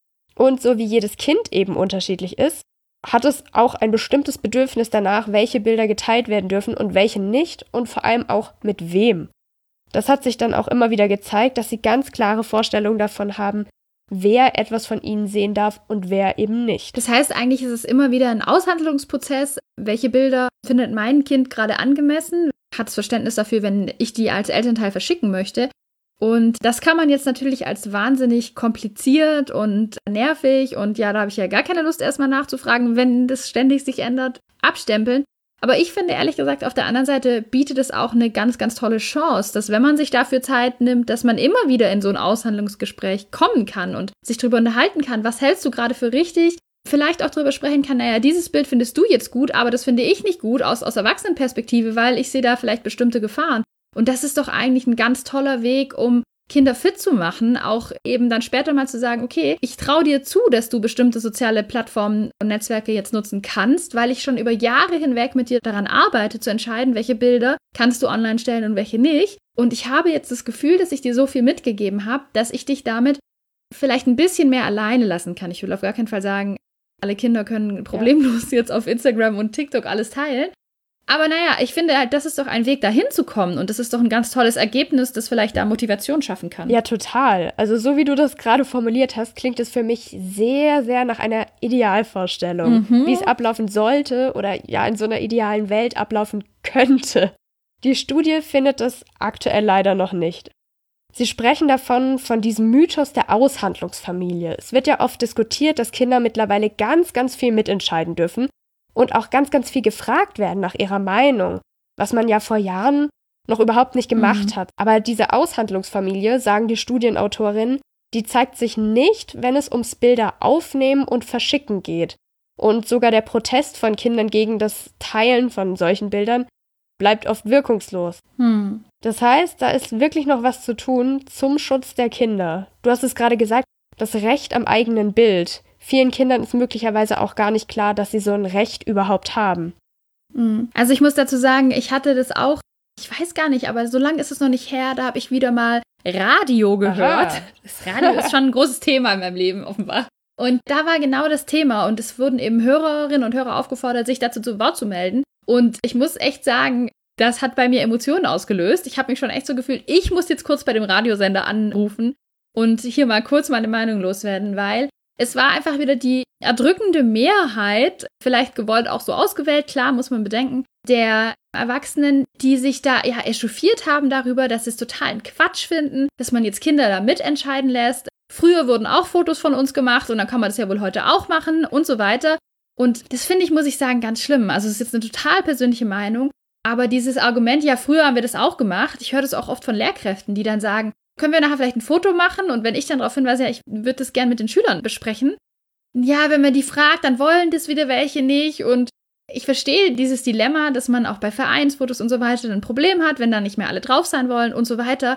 Und so wie jedes Kind eben unterschiedlich ist, hat es auch ein bestimmtes Bedürfnis danach, welche Bilder geteilt werden dürfen und welche nicht und vor allem auch mit wem. Das hat sich dann auch immer wieder gezeigt, dass sie ganz klare Vorstellungen davon haben, wer etwas von ihnen sehen darf und wer eben nicht. Das heißt, eigentlich ist es immer wieder ein Aushandlungsprozess. Welche Bilder findet mein Kind gerade angemessen? Hat es Verständnis dafür, wenn ich die als Elternteil verschicken möchte? Und das kann man jetzt natürlich als wahnsinnig kompliziert und nervig und ja, da habe ich ja gar keine Lust erstmal nachzufragen, wenn das ständig sich ändert, abstempeln. Aber ich finde, ehrlich gesagt, auf der anderen Seite bietet es auch eine ganz, ganz tolle Chance, dass wenn man sich dafür Zeit nimmt, dass man immer wieder in so ein Aushandlungsgespräch kommen kann und sich darüber unterhalten kann, was hältst du gerade für richtig? Vielleicht auch darüber sprechen kann, naja, dieses Bild findest du jetzt gut, aber das finde ich nicht gut aus Erwachsenenperspektive, weil ich sehe da vielleicht bestimmte Gefahren. Und das ist doch eigentlich ein ganz toller Weg, um Kinder fit zu machen, auch eben dann später mal zu sagen, okay, ich traue dir zu, dass du bestimmte soziale Plattformen und Netzwerke jetzt nutzen kannst, weil ich schon über Jahre hinweg mit dir daran arbeite, zu entscheiden, welche Bilder kannst du online stellen und welche nicht. Und ich habe jetzt das Gefühl, dass ich dir so viel mitgegeben habe, dass ich dich damit vielleicht ein bisschen mehr alleine lassen kann. Ich will auf gar keinen Fall sagen, alle Kinder können problemlos jetzt auf Instagram und TikTok alles teilen. Aber naja, ich finde halt, das ist doch ein Weg, dahin zu kommen. Und das ist doch ein ganz tolles Ergebnis, das vielleicht da Motivation schaffen kann. Ja, total. Also so wie du das gerade formuliert hast, klingt es für mich sehr, sehr nach einer Idealvorstellung, wie es ablaufen sollte oder ja in so einer idealen Welt ablaufen könnte. Die Studie findet es aktuell leider noch nicht. Sie sprechen von diesem Mythos der Aushandlungsfamilie. Es wird ja oft diskutiert, dass Kinder mittlerweile ganz, ganz viel mitentscheiden dürfen. Und auch ganz, ganz viel gefragt werden nach ihrer Meinung, was man ja vor Jahren noch überhaupt nicht gemacht hat. Aber diese Aushandlungsfamilie, sagen die Studienautorinnen, die zeigt sich nicht, wenn es ums Bilder aufnehmen und verschicken geht. Und sogar der Protest von Kindern gegen das Teilen von solchen Bildern bleibt oft wirkungslos. Das heißt, da ist wirklich noch was zu tun zum Schutz der Kinder. Du hast es gerade gesagt, das Recht am eigenen Bild. Vielen Kindern ist möglicherweise auch gar nicht klar, dass sie so ein Recht überhaupt haben. Also ich muss dazu sagen, ich hatte das auch, ich weiß gar nicht, aber so lange ist es noch nicht her, da habe ich wieder mal Radio gehört. Aha. Das Radio ist schon ein großes Thema in meinem Leben, offenbar. Und da war genau das Thema und es wurden eben Hörerinnen und Hörer aufgefordert, sich dazu zu Wort zu melden. Und ich muss echt sagen, das hat bei mir Emotionen ausgelöst. Ich habe mich schon echt so gefühlt, ich muss jetzt kurz bei dem Radiosender anrufen und hier mal kurz meine Meinung loswerden, weil es war einfach wieder die erdrückende Mehrheit, vielleicht gewollt auch so ausgewählt, klar, muss man bedenken, der Erwachsenen, die sich da ja echauffiert haben darüber, dass sie es totalen Quatsch finden, dass man jetzt Kinder da mitentscheiden lässt. Früher wurden auch Fotos von uns gemacht und dann kann man das ja wohl heute auch machen und so weiter. Und das finde ich, muss ich sagen, ganz schlimm. Also es ist jetzt eine total persönliche Meinung, aber dieses Argument, ja, früher haben wir das auch gemacht, ich höre das auch oft von Lehrkräften, die dann sagen, können wir nachher vielleicht ein Foto machen? Und wenn ich dann darauf hinweise, ja, ich würde das gerne mit den Schülern besprechen. Ja, wenn man die fragt, dann wollen das wieder welche nicht. Und ich verstehe dieses Dilemma, dass man auch bei Vereinsfotos und so weiter ein Problem hat, wenn da nicht mehr alle drauf sein wollen und so weiter.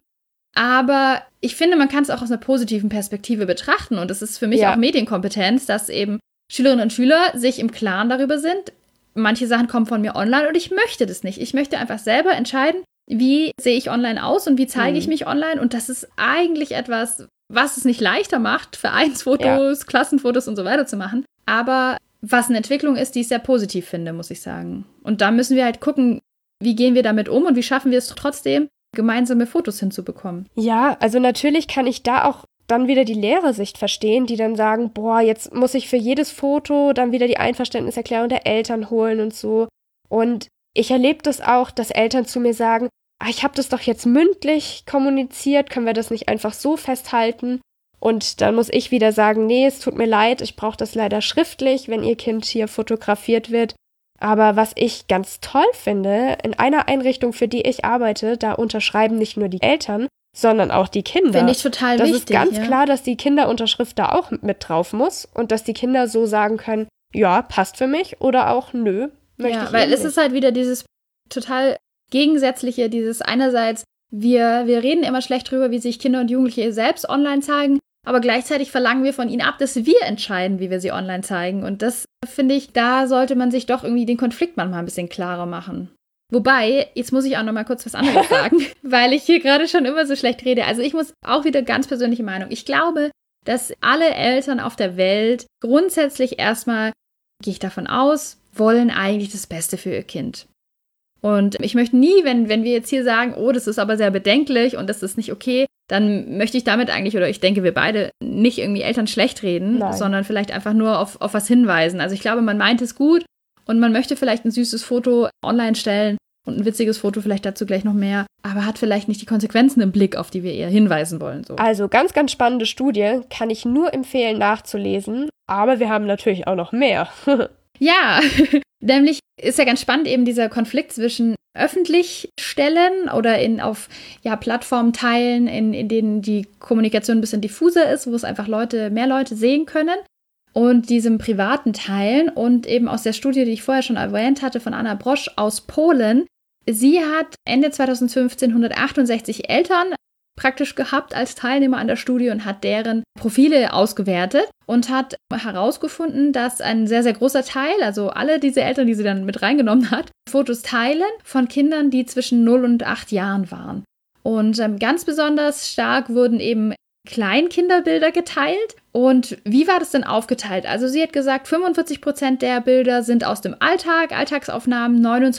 Aber ich finde, man kann es auch aus einer positiven Perspektive betrachten. Und es ist für mich auch Medienkompetenz, dass eben Schülerinnen und Schüler sich im Klaren darüber sind, manche Sachen kommen von mir online und ich möchte das nicht. Ich möchte einfach selber entscheiden, wie sehe ich online aus und wie zeige ich mich online. Und das ist eigentlich etwas, was es nicht leichter macht, Vereinsfotos, Klassenfotos und so weiter zu machen. Aber was eine Entwicklung ist, die ich sehr positiv finde, muss ich sagen. Und da müssen wir halt gucken, wie gehen wir damit um und wie schaffen wir es trotzdem, gemeinsame Fotos hinzubekommen. Ja, also natürlich kann ich da auch dann wieder die Lehrersicht verstehen, die dann sagen, boah, jetzt muss ich für jedes Foto dann wieder die Einverständniserklärung der Eltern holen und so. Und ich erlebe das auch, dass Eltern zu mir sagen, ich habe das doch jetzt mündlich kommuniziert, können wir das nicht einfach so festhalten? Und dann muss ich wieder sagen, nee, es tut mir leid, ich brauche das leider schriftlich, wenn ihr Kind hier fotografiert wird. Aber was ich ganz toll finde, in einer Einrichtung, für die ich arbeite, da unterschreiben nicht nur die Eltern, sondern auch die Kinder. Finde ich total das wichtig. Das ist ganz klar, dass die Kinderunterschrift da auch mit drauf muss und dass die Kinder so sagen können, ja, passt für mich oder auch nö, möchte ich weil nicht. Es ist halt wieder dieses total Gegensätzliche, dieses einerseits, wir reden immer schlecht drüber, wie sich Kinder und Jugendliche selbst online zeigen, aber gleichzeitig verlangen wir von ihnen ab, dass wir entscheiden, wie wir sie online zeigen. Und das, finde ich, da sollte man sich doch irgendwie den Konflikt manchmal ein bisschen klarer machen. Wobei, jetzt muss ich auch noch mal kurz was anderes sagen, weil ich hier gerade schon immer so schlecht rede. Also ich muss auch wieder ganz persönliche Meinung. Ich glaube, dass alle Eltern auf der Welt grundsätzlich erstmal, gehe ich davon aus, wollen eigentlich das Beste für ihr Kind. Und ich möchte nie, wenn wir jetzt hier sagen, oh, das ist aber sehr bedenklich und das ist nicht okay, dann möchte ich damit eigentlich, oder ich denke, wir beide nicht irgendwie Eltern schlecht reden, sondern vielleicht einfach nur auf was hinweisen. Also ich glaube, man meint es gut und man möchte vielleicht ein süßes Foto online stellen und ein witziges Foto, vielleicht dazu gleich noch mehr, aber hat vielleicht nicht die Konsequenzen im Blick, auf die wir eher hinweisen wollen. So. Also ganz, ganz spannende Studie, kann ich nur empfehlen nachzulesen, aber wir haben natürlich auch noch mehr. Ja, nämlich ist ja ganz spannend eben dieser Konflikt zwischen öffentlich stellen oder auf Plattformen teilen, in denen die Kommunikation ein bisschen diffuser ist, wo es einfach mehr Leute sehen können und diesem privaten Teilen. Und eben aus der Studie, die ich vorher schon erwähnt hatte, von Anna Brosch aus Polen, sie hat Ende 2015 168 Eltern praktisch gehabt als Teilnehmer an der Studie und hat deren Profile ausgewertet und hat herausgefunden, dass ein sehr, sehr großer Teil, also alle diese Eltern, die sie dann mit reingenommen hat, Fotos teilen von Kindern, die zwischen 0 und 8 Jahren waren. Und ganz besonders stark wurden eben Kleinkinderbilder geteilt. Und wie war das denn aufgeteilt? Also sie hat gesagt, 45% der Bilder sind aus dem Alltag, Alltagsaufnahmen,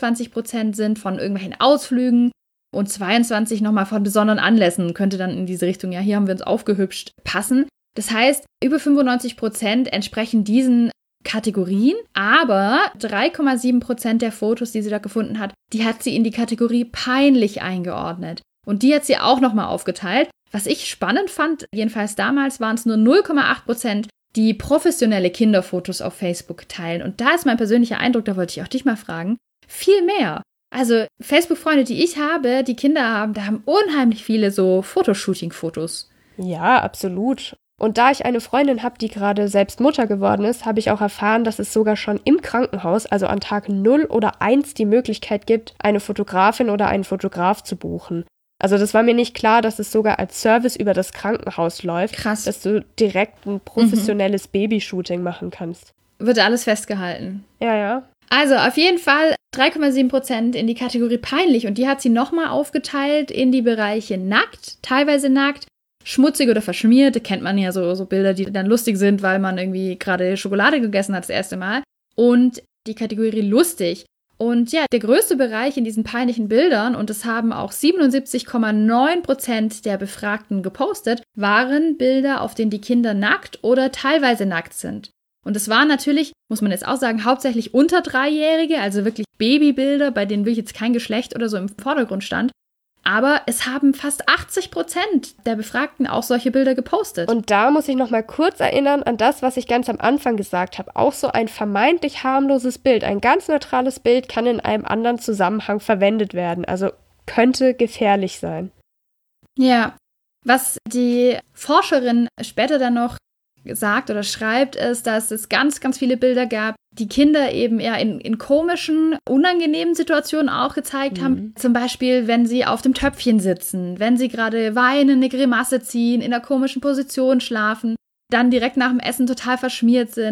29% sind von irgendwelchen Ausflügen, und 22 nochmal von besonderen Anlässen, könnte dann in diese Richtung, ja, hier haben wir uns aufgehübscht, passen. Das heißt, über 95% entsprechen diesen Kategorien, aber 3,7% der Fotos, die sie da gefunden hat, die hat sie in die Kategorie peinlich eingeordnet. Und die hat sie auch nochmal aufgeteilt. Was ich spannend fand, jedenfalls damals, waren es nur 0,8%, die professionelle Kinderfotos auf Facebook teilen. Und da ist mein persönlicher Eindruck, da wollte ich auch dich mal fragen, viel mehr. Also Facebook-Freunde, die ich habe, die Kinder haben, da haben unheimlich viele so Fotoshooting-Fotos. Ja, absolut. Und da ich eine Freundin habe, die gerade selbst Mutter geworden ist, habe ich auch erfahren, dass es sogar schon im Krankenhaus, also an Tag 0 oder 1, die Möglichkeit gibt, eine Fotografin oder einen Fotograf zu buchen. Also das war mir nicht klar, dass es sogar als Service über das Krankenhaus läuft. Krass. Dass du direkt ein professionelles Babyshooting machen kannst. Wird alles festgehalten. Ja. Also auf jeden Fall 3,7% in die Kategorie peinlich und die hat sie nochmal aufgeteilt in die Bereiche nackt, teilweise nackt, schmutzig oder verschmiert, kennt man ja so Bilder, die dann lustig sind, weil man irgendwie gerade Schokolade gegessen hat das erste Mal, und die Kategorie lustig. Und ja, der größte Bereich in diesen peinlichen Bildern, und das haben auch 77,9% der Befragten gepostet, waren Bilder, auf denen die Kinder nackt oder teilweise nackt sind. Und es waren natürlich, muss man jetzt auch sagen, hauptsächlich unter 3-Jährige, also wirklich Babybilder, bei denen wirklich jetzt kein Geschlecht oder so im Vordergrund stand. Aber es haben fast 80% der Befragten auch solche Bilder gepostet. Und da muss ich noch mal kurz erinnern an das, was ich ganz am Anfang gesagt habe. Auch so ein vermeintlich harmloses Bild, ein ganz neutrales Bild kann in einem anderen Zusammenhang verwendet werden. Also könnte gefährlich sein. Ja, was die Forscherin später dann noch sagt oder schreibt, ist, dass es ganz, ganz viele Bilder gab, die Kinder eben eher in komischen, unangenehmen Situationen auch gezeigt haben. Zum Beispiel, wenn sie auf dem Töpfchen sitzen, wenn sie gerade weinen, eine Grimasse ziehen, in einer komischen Position schlafen, dann direkt nach dem Essen total verschmiert sind.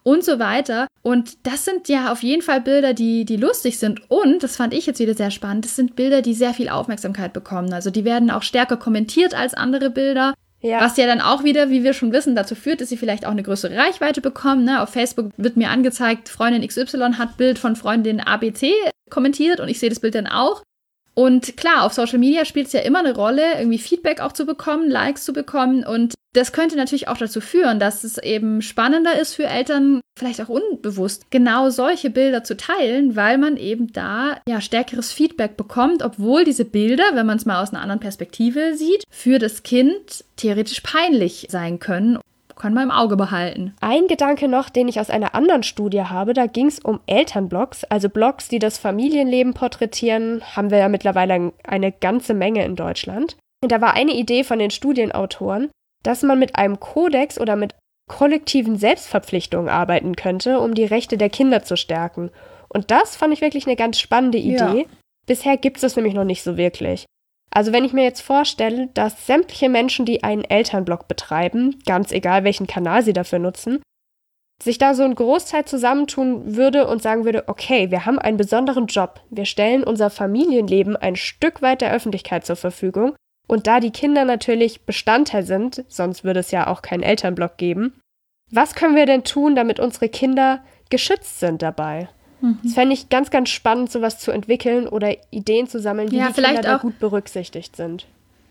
und so weiter. Und das sind ja auf jeden Fall Bilder, die lustig sind. Und, das fand ich jetzt wieder sehr spannend, das sind Bilder, die sehr viel Aufmerksamkeit bekommen. Also die werden auch stärker kommentiert als andere Bilder. Ja. Was ja dann auch wieder, wie wir schon wissen, dazu führt, dass sie vielleicht auch eine größere Reichweite bekommen. Ne? Auf Facebook wird mir angezeigt, Freundin XY hat Bild von Freundin ABC kommentiert und ich sehe das Bild dann auch. Und klar, auf Social Media spielt es ja immer eine Rolle, irgendwie Feedback auch zu bekommen, Likes zu bekommen. Und das könnte natürlich auch dazu führen, dass es eben spannender ist für Eltern, vielleicht auch unbewusst, genau solche Bilder zu teilen, weil man eben da ja stärkeres Feedback bekommt, obwohl diese Bilder, wenn man es mal aus einer anderen Perspektive sieht, für das Kind theoretisch peinlich sein können. Kann man im Auge behalten. Ein Gedanke noch, den ich aus einer anderen Studie habe, da ging es um Elternblogs, also Blogs, die das Familienleben porträtieren, haben wir ja mittlerweile eine ganze Menge in Deutschland. Und da war eine Idee von den Studienautoren, dass man mit einem Kodex oder mit kollektiven Selbstverpflichtungen arbeiten könnte, um die Rechte der Kinder zu stärken. Und das fand ich wirklich eine ganz spannende Idee. Ja. Bisher gibt es das nämlich noch nicht so wirklich. Also wenn ich mir jetzt vorstelle, dass sämtliche Menschen, die einen Elternblog betreiben, ganz egal welchen Kanal sie dafür nutzen, sich da so ein Großteil zusammentun würde und sagen würde, okay, wir haben einen besonderen Job, wir stellen unser Familienleben ein Stück weit der Öffentlichkeit zur Verfügung und da die Kinder natürlich Bestandteil sind, sonst würde es ja auch keinen Elternblog geben, was können wir denn tun, damit unsere Kinder geschützt sind dabei? Das fände ich ganz, ganz spannend, sowas zu entwickeln oder Ideen zu sammeln, wie die Kinder da gut berücksichtigt sind.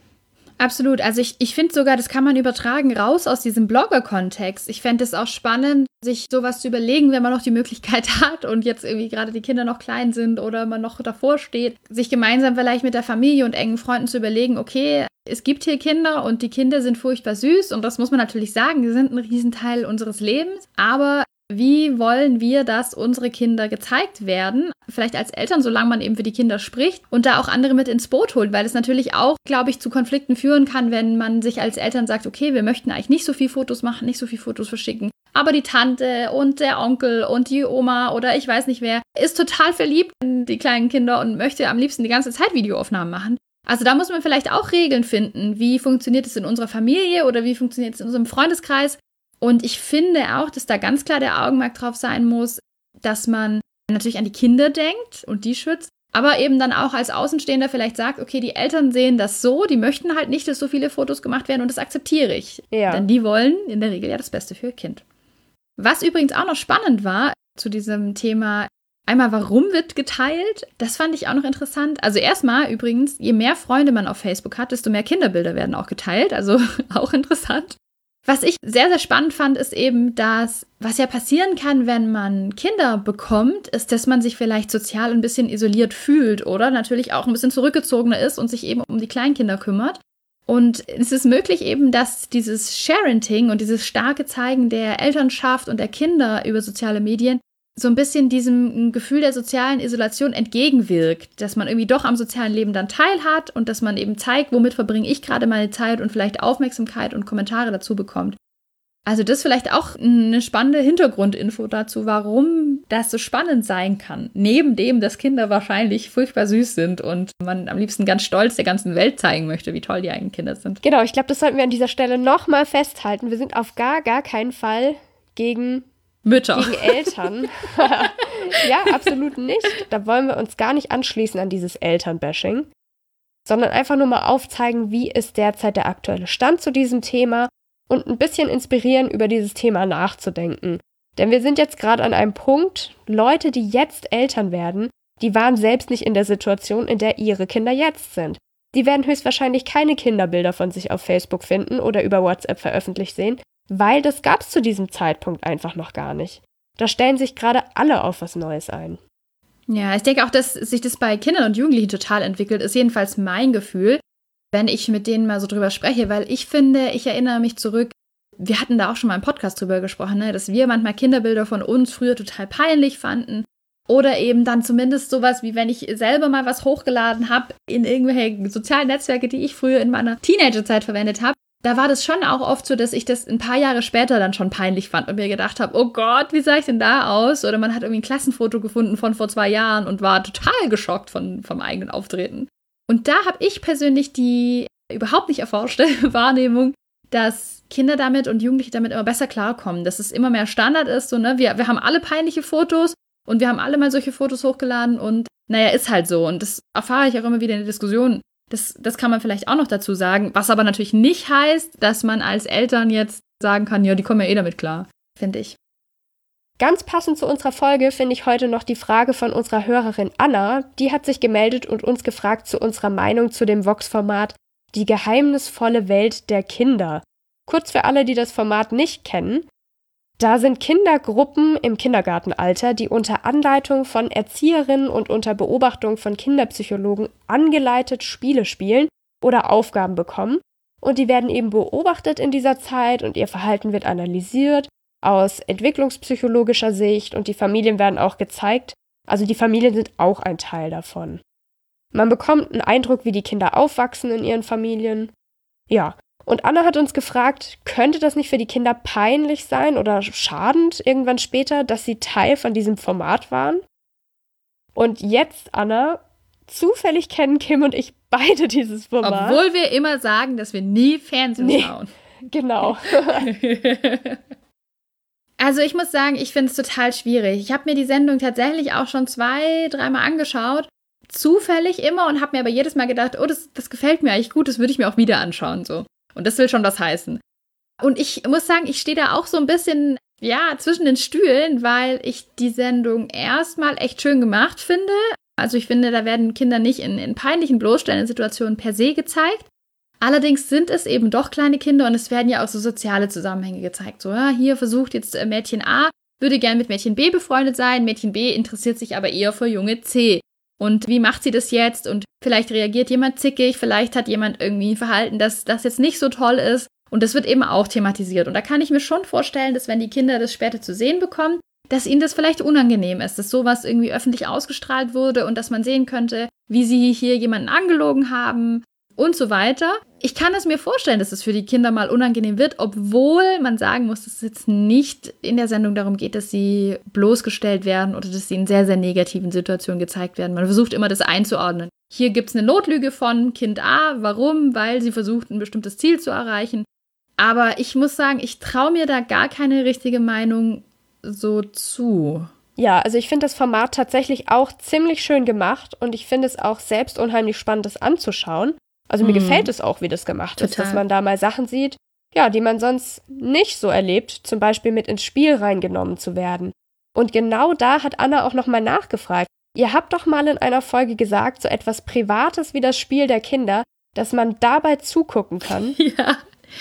Absolut. Also ich finde sogar, das kann man übertragen raus aus diesem Blogger-Kontext. Ich fände es auch spannend, sich sowas zu überlegen, wenn man noch die Möglichkeit hat und jetzt irgendwie gerade die Kinder noch klein sind oder man noch davor steht, sich gemeinsam vielleicht mit der Familie und engen Freunden zu überlegen, okay, es gibt hier Kinder und die Kinder sind furchtbar süß und das muss man natürlich sagen, die sind ein Riesenteil unseres Lebens, aber wie wollen wir, dass unsere Kinder gezeigt werden? Vielleicht als Eltern, solange man eben für die Kinder spricht und da auch andere mit ins Boot holt, weil es natürlich auch, glaube ich, zu Konflikten führen kann, wenn man sich als Eltern sagt, okay, wir möchten eigentlich nicht so viel Fotos machen, nicht so viel Fotos verschicken. Aber die Tante und der Onkel und die Oma oder ich weiß nicht wer ist total verliebt in die kleinen Kinder und möchte am liebsten die ganze Zeit Videoaufnahmen machen. Also da muss man vielleicht auch Regeln finden. Wie funktioniert es in unserer Familie oder wie funktioniert es in unserem Freundeskreis? Und ich finde auch, dass da ganz klar der Augenmerk drauf sein muss, dass man natürlich an die Kinder denkt und die schützt, aber eben dann auch als Außenstehender vielleicht sagt, okay, die Eltern sehen das so, die möchten halt nicht, dass so viele Fotos gemacht werden und das akzeptiere ich. Ja. Denn die wollen in der Regel ja das Beste für ihr Kind. Was übrigens auch noch spannend war zu diesem Thema, einmal warum wird geteilt, das fand ich auch noch interessant. Also erstmal übrigens, je mehr Freunde man auf Facebook hat, desto mehr Kinderbilder werden auch geteilt, also auch interessant. Was ich sehr, sehr spannend fand, ist eben, dass, was ja passieren kann, wenn man Kinder bekommt, ist, dass man sich vielleicht sozial ein bisschen isoliert fühlt oder natürlich auch ein bisschen zurückgezogener ist und sich eben um die Kleinkinder kümmert. Und es ist möglich eben, dass dieses Sharenting und dieses starke Zeigen der Elternschaft und der Kinder über soziale Medien so ein bisschen diesem Gefühl der sozialen Isolation entgegenwirkt, dass man irgendwie doch am sozialen Leben dann teilhat und dass man eben zeigt, womit verbringe ich gerade meine Zeit und vielleicht Aufmerksamkeit und Kommentare dazu bekommt. Also das ist vielleicht auch eine spannende Hintergrundinfo dazu, warum das so spannend sein kann. Neben dem, dass Kinder wahrscheinlich furchtbar süß sind und man am liebsten ganz stolz der ganzen Welt zeigen möchte, wie toll die eigenen Kinder sind. Genau, ich glaube, das sollten wir an dieser Stelle nochmal festhalten. Wir sind auf gar keinen Fall gegen Mütter. Gegen Eltern. Ja, absolut nicht. Da wollen wir uns gar nicht anschließen an dieses Elternbashing, sondern einfach nur mal aufzeigen, wie ist derzeit der aktuelle Stand zu diesem Thema und ein bisschen inspirieren, über dieses Thema nachzudenken. Denn wir sind jetzt gerade an einem Punkt, Leute, die jetzt Eltern werden, die waren selbst nicht in der Situation, in der ihre Kinder jetzt sind. Die werden höchstwahrscheinlich keine Kinderbilder von sich auf Facebook finden oder über WhatsApp veröffentlicht sehen, weil das gab es zu diesem Zeitpunkt einfach noch gar nicht. Da stellen sich gerade alle auf was Neues ein. Ja, ich denke auch, dass sich das bei Kindern und Jugendlichen total entwickelt, ist jedenfalls mein Gefühl, wenn ich mit denen mal so drüber spreche, weil ich finde, ich erinnere mich zurück, wir hatten da auch schon mal im Podcast drüber gesprochen, ne, dass wir manchmal Kinderbilder von uns früher total peinlich fanden. Oder eben dann zumindest sowas, wie wenn ich selber mal was hochgeladen habe in irgendwelche sozialen Netzwerke, die ich früher in meiner Teenagerzeit verwendet habe. Da war das schon auch oft so, dass ich das ein paar Jahre später dann schon peinlich fand und mir gedacht habe, oh Gott, wie sah ich denn da aus? Oder man hat irgendwie ein Klassenfoto gefunden von vor 2 Jahren und war total geschockt vom eigenen Auftreten. Und da habe ich persönlich die überhaupt nicht erforschte Wahrnehmung, dass Kinder damit und Jugendliche damit immer besser klarkommen, dass es immer mehr Standard ist. So, ne? Wir haben alle peinliche Fotos und wir haben alle mal solche Fotos hochgeladen und naja, ist halt so. Und das erfahre ich auch immer wieder in der Diskussion. Das kann man vielleicht auch noch dazu sagen, was aber natürlich nicht heißt, dass man als Eltern jetzt sagen kann, ja, die kommen ja eh damit klar, finde ich. Ganz passend zu unserer Folge finde ich heute noch die Frage von unserer Hörerin Anna. Die hat sich gemeldet und uns gefragt zu unserer Meinung zu dem Vox-Format Die geheimnisvolle Welt der Kinder. Kurz für alle, die das Format nicht kennen. Da sind Kindergruppen im Kindergartenalter, die unter Anleitung von Erzieherinnen und unter Beobachtung von Kinderpsychologen angeleitet Spiele spielen oder Aufgaben bekommen. Und die werden eben beobachtet in dieser Zeit und ihr Verhalten wird analysiert aus entwicklungspsychologischer Sicht und die Familien werden auch gezeigt. Also die Familien sind auch ein Teil davon. Man bekommt einen Eindruck, wie die Kinder aufwachsen in ihren Familien. Ja, und Anna hat uns gefragt, könnte das nicht für die Kinder peinlich sein oder schadend irgendwann später, dass sie Teil von diesem Format waren? Und jetzt, Anna, zufällig kennen Kim und ich beide dieses Format. Obwohl wir immer sagen, dass wir nie Fernsehen schauen. Genau. Also ich muss sagen, ich finde es total schwierig. Ich habe mir die Sendung tatsächlich auch schon 2-3 Mal angeschaut. Zufällig immer und habe mir aber jedes Mal gedacht, oh, das gefällt mir eigentlich gut, das würde ich mir auch wieder anschauen. So. Und das will schon was heißen. Und ich muss sagen, ich stehe da auch so ein bisschen, ja, zwischen den Stühlen, weil ich die Sendung erstmal echt schön gemacht finde. Also ich finde, da werden Kinder nicht in peinlichen, bloßstellenden Situationen per se gezeigt. Allerdings sind es eben doch kleine Kinder und es werden ja auch so soziale Zusammenhänge gezeigt. So, ja, hier versucht jetzt Mädchen A, würde gern mit Mädchen B befreundet sein. Mädchen B interessiert sich aber eher für Junge C. Und wie macht sie das jetzt? Und vielleicht reagiert jemand zickig, vielleicht hat jemand irgendwie ein Verhalten, das jetzt nicht so toll ist. Und das wird eben auch thematisiert. Und da kann ich mir schon vorstellen, dass wenn die Kinder das später zu sehen bekommen, dass ihnen das vielleicht unangenehm ist, dass sowas irgendwie öffentlich ausgestrahlt wurde und dass man sehen könnte, wie sie hier jemanden angelogen haben und so weiter. Ich kann es mir vorstellen, dass es für die Kinder mal unangenehm wird, obwohl man sagen muss, dass es jetzt nicht in der Sendung darum geht, dass sie bloßgestellt werden oder dass sie in sehr, sehr negativen Situationen gezeigt werden. Man versucht immer, das einzuordnen. Hier gibt es eine Notlüge von Kind A. Warum? Weil sie versucht, ein bestimmtes Ziel zu erreichen. Aber ich muss sagen, ich traue mir da gar keine richtige Meinung so zu. Ja, also ich finde das Format tatsächlich auch ziemlich schön gemacht und ich finde es auch selbst unheimlich spannend, das anzuschauen. Also mir gefällt es auch, wie das gemacht ist, dass man da mal Sachen sieht, ja, die man sonst nicht so erlebt, zum Beispiel mit ins Spiel reingenommen zu werden. Und genau da hat Anna auch nochmal nachgefragt. Ihr habt doch mal in einer Folge gesagt, so etwas Privates wie das Spiel der Kinder, dass man dabei zugucken kann. Ja,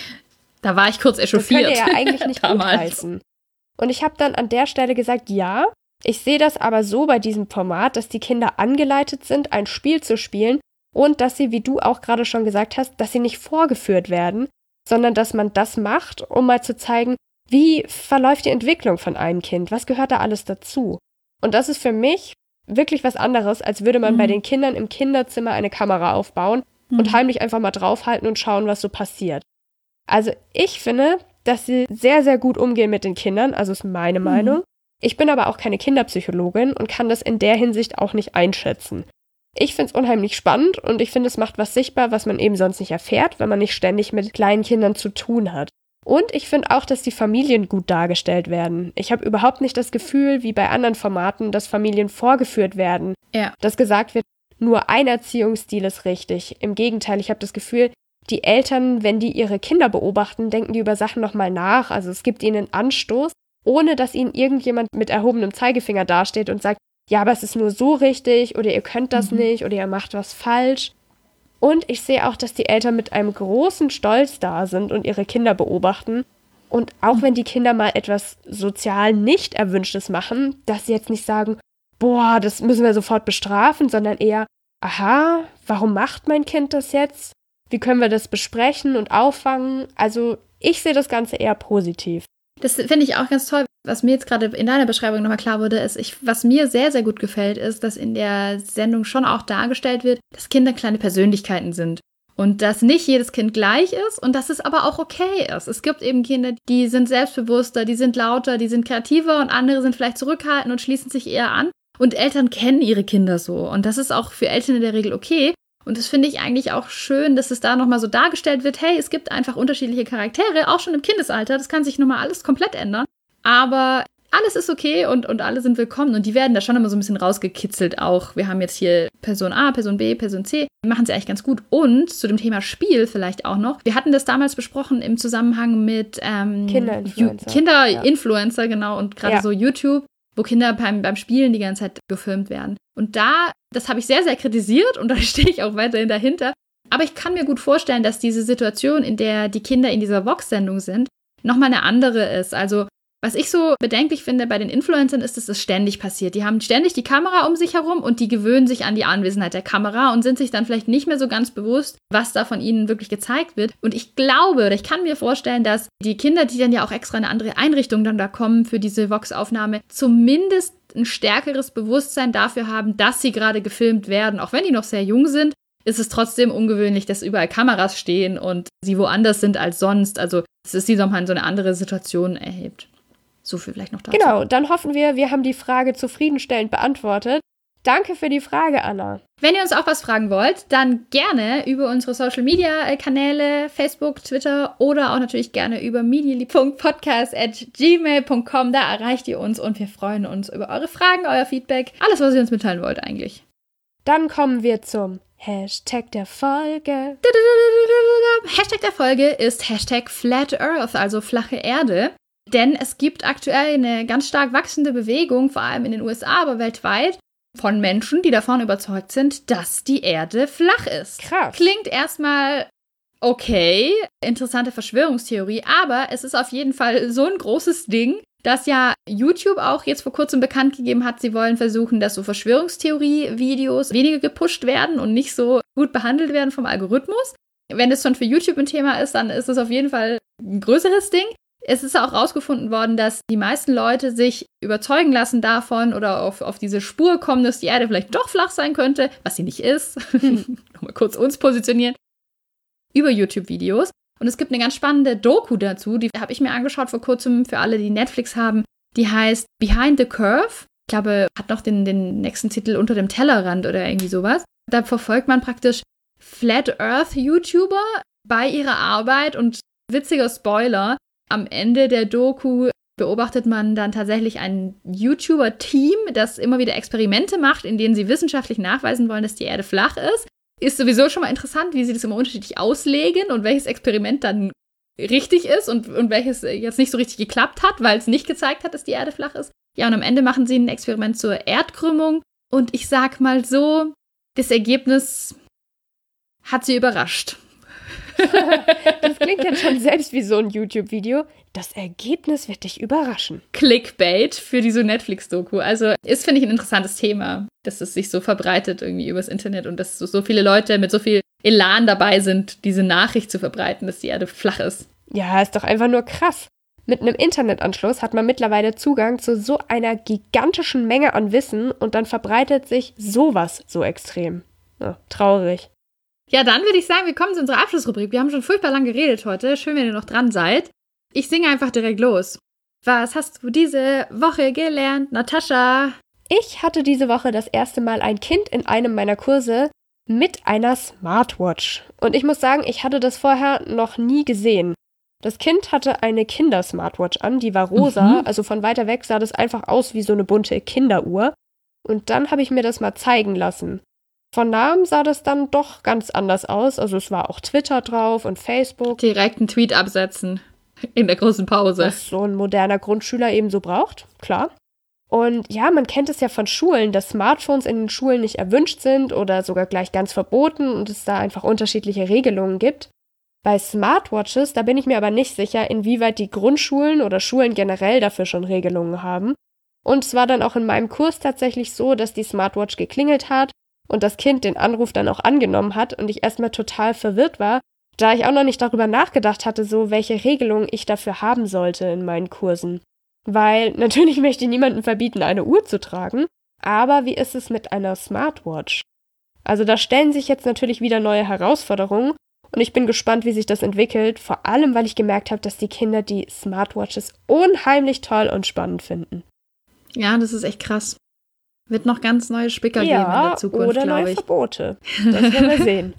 da war ich kurz echauffiert. Das könnt ihr ja eigentlich nicht gutheißen. Und ich habe dann an der Stelle gesagt, ja, ich sehe das aber so bei diesem Format, dass die Kinder angeleitet sind, ein Spiel zu spielen und dass sie, wie du auch gerade schon gesagt hast, dass sie nicht vorgeführt werden, sondern dass man das macht, um mal zu zeigen, wie verläuft die Entwicklung von einem Kind, was gehört da alles dazu. Und das ist für mich wirklich was anderes, als würde man bei den Kindern im Kinderzimmer eine Kamera aufbauen und heimlich einfach mal draufhalten und schauen, was so passiert. Also ich finde, dass sie sehr, sehr gut umgehen mit den Kindern, also ist meine Meinung. Ich bin aber auch keine Kinderpsychologin und kann das in der Hinsicht auch nicht einschätzen. Ich finde es unheimlich spannend und ich finde, es macht was sichtbar, was man eben sonst nicht erfährt, wenn man nicht ständig mit kleinen Kindern zu tun hat. Und ich finde auch, dass die Familien gut dargestellt werden. Ich habe überhaupt nicht das Gefühl, wie bei anderen Formaten, dass Familien vorgeführt werden. Ja. Dass gesagt wird, nur ein Erziehungsstil ist richtig. Im Gegenteil, ich habe das Gefühl, die Eltern, wenn die ihre Kinder beobachten, denken die über Sachen nochmal nach. Also es gibt ihnen Anstoß, ohne dass ihnen irgendjemand mit erhobenem Zeigefinger dasteht und sagt, ja, aber es ist nur so richtig oder ihr könnt das nicht oder ihr macht was falsch. Und ich sehe auch, dass die Eltern mit einem großen Stolz da sind und ihre Kinder beobachten. Und auch wenn die Kinder mal etwas sozial nicht Erwünschtes machen, dass sie jetzt nicht sagen, boah, das müssen wir sofort bestrafen, sondern eher, aha, warum macht mein Kind das jetzt? Wie können wir das besprechen und auffangen? Also ich sehe das Ganze eher positiv. Das finde ich auch ganz toll. Was mir jetzt gerade in deiner Beschreibung nochmal klar wurde, ist, was mir sehr, sehr gut gefällt, ist, dass in der Sendung schon auch dargestellt wird, dass Kinder kleine Persönlichkeiten sind. Und dass nicht jedes Kind gleich ist und dass es aber auch okay ist. Es gibt eben Kinder, die sind selbstbewusster, die sind lauter, die sind kreativer und andere sind vielleicht zurückhaltend und schließen sich eher an. Und Eltern kennen ihre Kinder so. Und das ist auch für Eltern in der Regel okay. Und das finde ich eigentlich auch schön, dass es da nochmal so dargestellt wird, hey, es gibt einfach unterschiedliche Charaktere, auch schon im Kindesalter, das kann sich nochmal alles komplett ändern. Aber alles ist okay und alle sind willkommen und die werden da schon immer so ein bisschen rausgekitzelt auch. Wir haben jetzt hier Person A, Person B, Person C. Die machen sie eigentlich ganz gut. Und zu dem Thema Spiel vielleicht auch noch. Wir hatten das damals besprochen im Zusammenhang mit Kinderinfluencer, genau, und gerade so YouTube, wo Kinder beim Spielen die ganze Zeit gefilmt werden. Und das habe ich sehr, sehr kritisiert und da stehe ich auch weiterhin dahinter. Aber ich kann mir gut vorstellen, dass diese Situation, in der die Kinder in dieser Vox-Sendung sind, nochmal eine andere ist. Also was ich so bedenklich finde bei den Influencern ist, dass es ständig passiert. Die haben ständig die Kamera um sich herum und die gewöhnen sich an die Anwesenheit der Kamera und sind sich dann vielleicht nicht mehr so ganz bewusst, was da von ihnen wirklich gezeigt wird. Und ich glaube, oder ich kann mir vorstellen, dass die Kinder, die dann ja auch extra in eine andere Einrichtung dann da kommen für diese Vox-Aufnahme, zumindest ein stärkeres Bewusstsein dafür haben, dass sie gerade gefilmt werden. Auch wenn die noch sehr jung sind, ist es trotzdem ungewöhnlich, dass überall Kameras stehen und sie woanders sind als sonst. Also es ist, sie nochmal in so eine andere Situation erhebt. So viel vielleicht noch dazu. Genau, dann hoffen wir haben die Frage zufriedenstellend beantwortet. Danke für die Frage, Anna. Wenn ihr uns auch was fragen wollt, dann gerne über unsere Social-Media-Kanäle, Facebook, Twitter oder auch natürlich gerne über medially.podcast@gmail.com. Da erreicht ihr uns und wir freuen uns über eure Fragen, euer Feedback, alles, was ihr uns mitteilen wollt eigentlich. Dann kommen wir zum Hashtag der Folge. Hashtag der Folge ist Hashtag Flat Earth, also flache Erde. Denn es gibt aktuell eine ganz stark wachsende Bewegung, vor allem in den USA, aber weltweit, von Menschen, die davon überzeugt sind, dass die Erde flach ist. Krass. Klingt erstmal okay, interessante Verschwörungstheorie, aber es ist auf jeden Fall so ein großes Ding, dass ja YouTube auch jetzt vor kurzem bekannt gegeben hat, sie wollen versuchen, dass so Verschwörungstheorie-Videos weniger gepusht werden und nicht so gut behandelt werden vom Algorithmus. Wenn es schon für YouTube ein Thema ist, dann ist es auf jeden Fall ein größeres Ding. Es ist auch rausgefunden worden, dass die meisten Leute sich überzeugen lassen davon oder auf diese Spur kommen, dass die Erde vielleicht doch flach sein könnte, was sie nicht ist. Nochmal kurz uns positionieren. Über YouTube-Videos. Und es gibt eine ganz spannende Doku dazu, die habe ich mir angeschaut vor kurzem für alle, die Netflix haben. Die heißt Behind the Curve. Ich glaube, hat noch den nächsten Titel Unter dem Tellerrand oder irgendwie sowas. Da verfolgt man praktisch Flat Earth YouTuber bei ihrer Arbeit und witziger Spoiler. Am Ende der Doku beobachtet man dann tatsächlich ein YouTuber-Team, das immer wieder Experimente macht, in denen sie wissenschaftlich nachweisen wollen, dass die Erde flach ist. Ist sowieso schon mal interessant, wie sie das immer unterschiedlich auslegen und welches Experiment dann richtig ist und welches jetzt nicht so richtig geklappt hat, weil es nicht gezeigt hat, dass die Erde flach ist. Ja, und am Ende machen sie ein Experiment zur Erdkrümmung und ich sag mal so, das Ergebnis hat sie überrascht. Das klingt jetzt schon selbst wie so ein YouTube-Video. Das Ergebnis wird dich überraschen. Clickbait für diese Netflix-Doku. Also ist, finde ich, ein interessantes Thema, dass es sich so verbreitet irgendwie übers Internet und dass so viele Leute mit so viel Elan dabei sind, diese Nachricht zu verbreiten, dass die Erde flach ist. Ja, ist doch einfach nur krass. Mit einem Internetanschluss hat man mittlerweile Zugang zu so einer gigantischen Menge an Wissen und dann verbreitet sich sowas so extrem. Ja, traurig. Ja, dann würde ich sagen, wir kommen zu unserer Abschlussrubrik. Wir haben schon furchtbar lang geredet heute. Schön, wenn ihr noch dran seid. Ich singe einfach direkt los. Was hast du diese Woche gelernt, Natascha? Ich hatte diese Woche das erste Mal ein Kind in einem meiner Kurse mit einer Smartwatch. Und ich muss sagen, ich hatte das vorher noch nie gesehen. Das Kind hatte eine Kindersmartwatch an, die war rosa, also von weiter weg sah das einfach aus wie so eine bunte Kinderuhr. Und dann habe ich mir das mal zeigen lassen. Von Namen sah das dann doch ganz anders aus. Also es war auch Twitter drauf und Facebook. Direkt einen Tweet absetzen in der großen Pause. Was so ein moderner Grundschüler eben so braucht, klar. Und ja, man kennt es ja von Schulen, dass Smartphones in den Schulen nicht erwünscht sind oder sogar gleich ganz verboten und es da einfach unterschiedliche Regelungen gibt. Bei Smartwatches, da bin ich mir aber nicht sicher, inwieweit die Grundschulen oder Schulen generell dafür schon Regelungen haben. Und es war dann auch in meinem Kurs tatsächlich so, dass die Smartwatch geklingelt hat und das Kind den Anruf dann auch angenommen hat und ich erstmal total verwirrt war, da ich auch noch nicht darüber nachgedacht hatte, so welche Regelungen ich dafür haben sollte in meinen Kursen. Weil natürlich möchte ich niemandem verbieten, eine Uhr zu tragen, aber wie ist es mit einer Smartwatch? Also da stellen sich jetzt natürlich wieder neue Herausforderungen und ich bin gespannt, wie sich das entwickelt, vor allem, weil ich gemerkt habe, dass die Kinder die Smartwatches unheimlich toll und spannend finden. Ja, das ist echt krass. Wird noch ganz neue Spicker geben in der Zukunft, oder neue glaube ich. Verbote. Das werden wir sehen.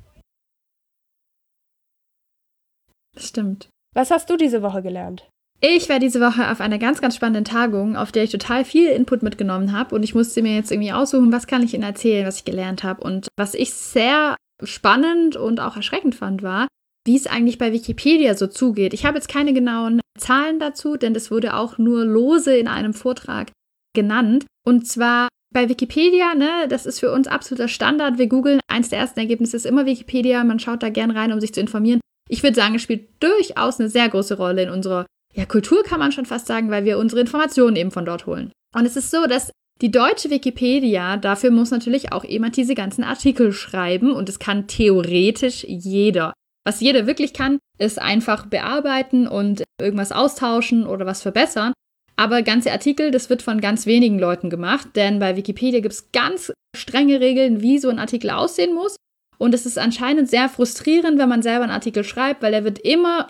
Stimmt. Was hast du diese Woche gelernt? Ich war diese Woche auf einer ganz, ganz spannenden Tagung, auf der ich total viel Input mitgenommen habe. Und ich musste mir jetzt irgendwie aussuchen, was kann ich Ihnen erzählen, was ich gelernt habe. Und was ich sehr spannend und auch erschreckend fand, war, wie es eigentlich bei Wikipedia so zugeht. Ich habe jetzt keine genauen Zahlen dazu, denn das wurde auch nur lose in einem Vortrag genannt. Und zwar bei Wikipedia, ne, das ist für uns absoluter Standard. Wir googeln, eins der ersten Ergebnisse ist immer Wikipedia. Man schaut da gern rein, um sich zu informieren. Ich würde sagen, es spielt durchaus eine sehr große Rolle in unserer Kultur, kann man schon fast sagen, weil wir unsere Informationen eben von dort holen. Und es ist so, dass die deutsche Wikipedia, dafür muss natürlich auch jemand diese ganzen Artikel schreiben und es kann theoretisch jeder. Was jeder wirklich kann, ist einfach bearbeiten und irgendwas austauschen oder was verbessern. Aber ganze Artikel, das wird von ganz wenigen Leuten gemacht, denn bei Wikipedia gibt es ganz strenge Regeln, wie so ein Artikel aussehen muss. Und es ist anscheinend sehr frustrierend, wenn man selber einen Artikel schreibt, weil er wird immer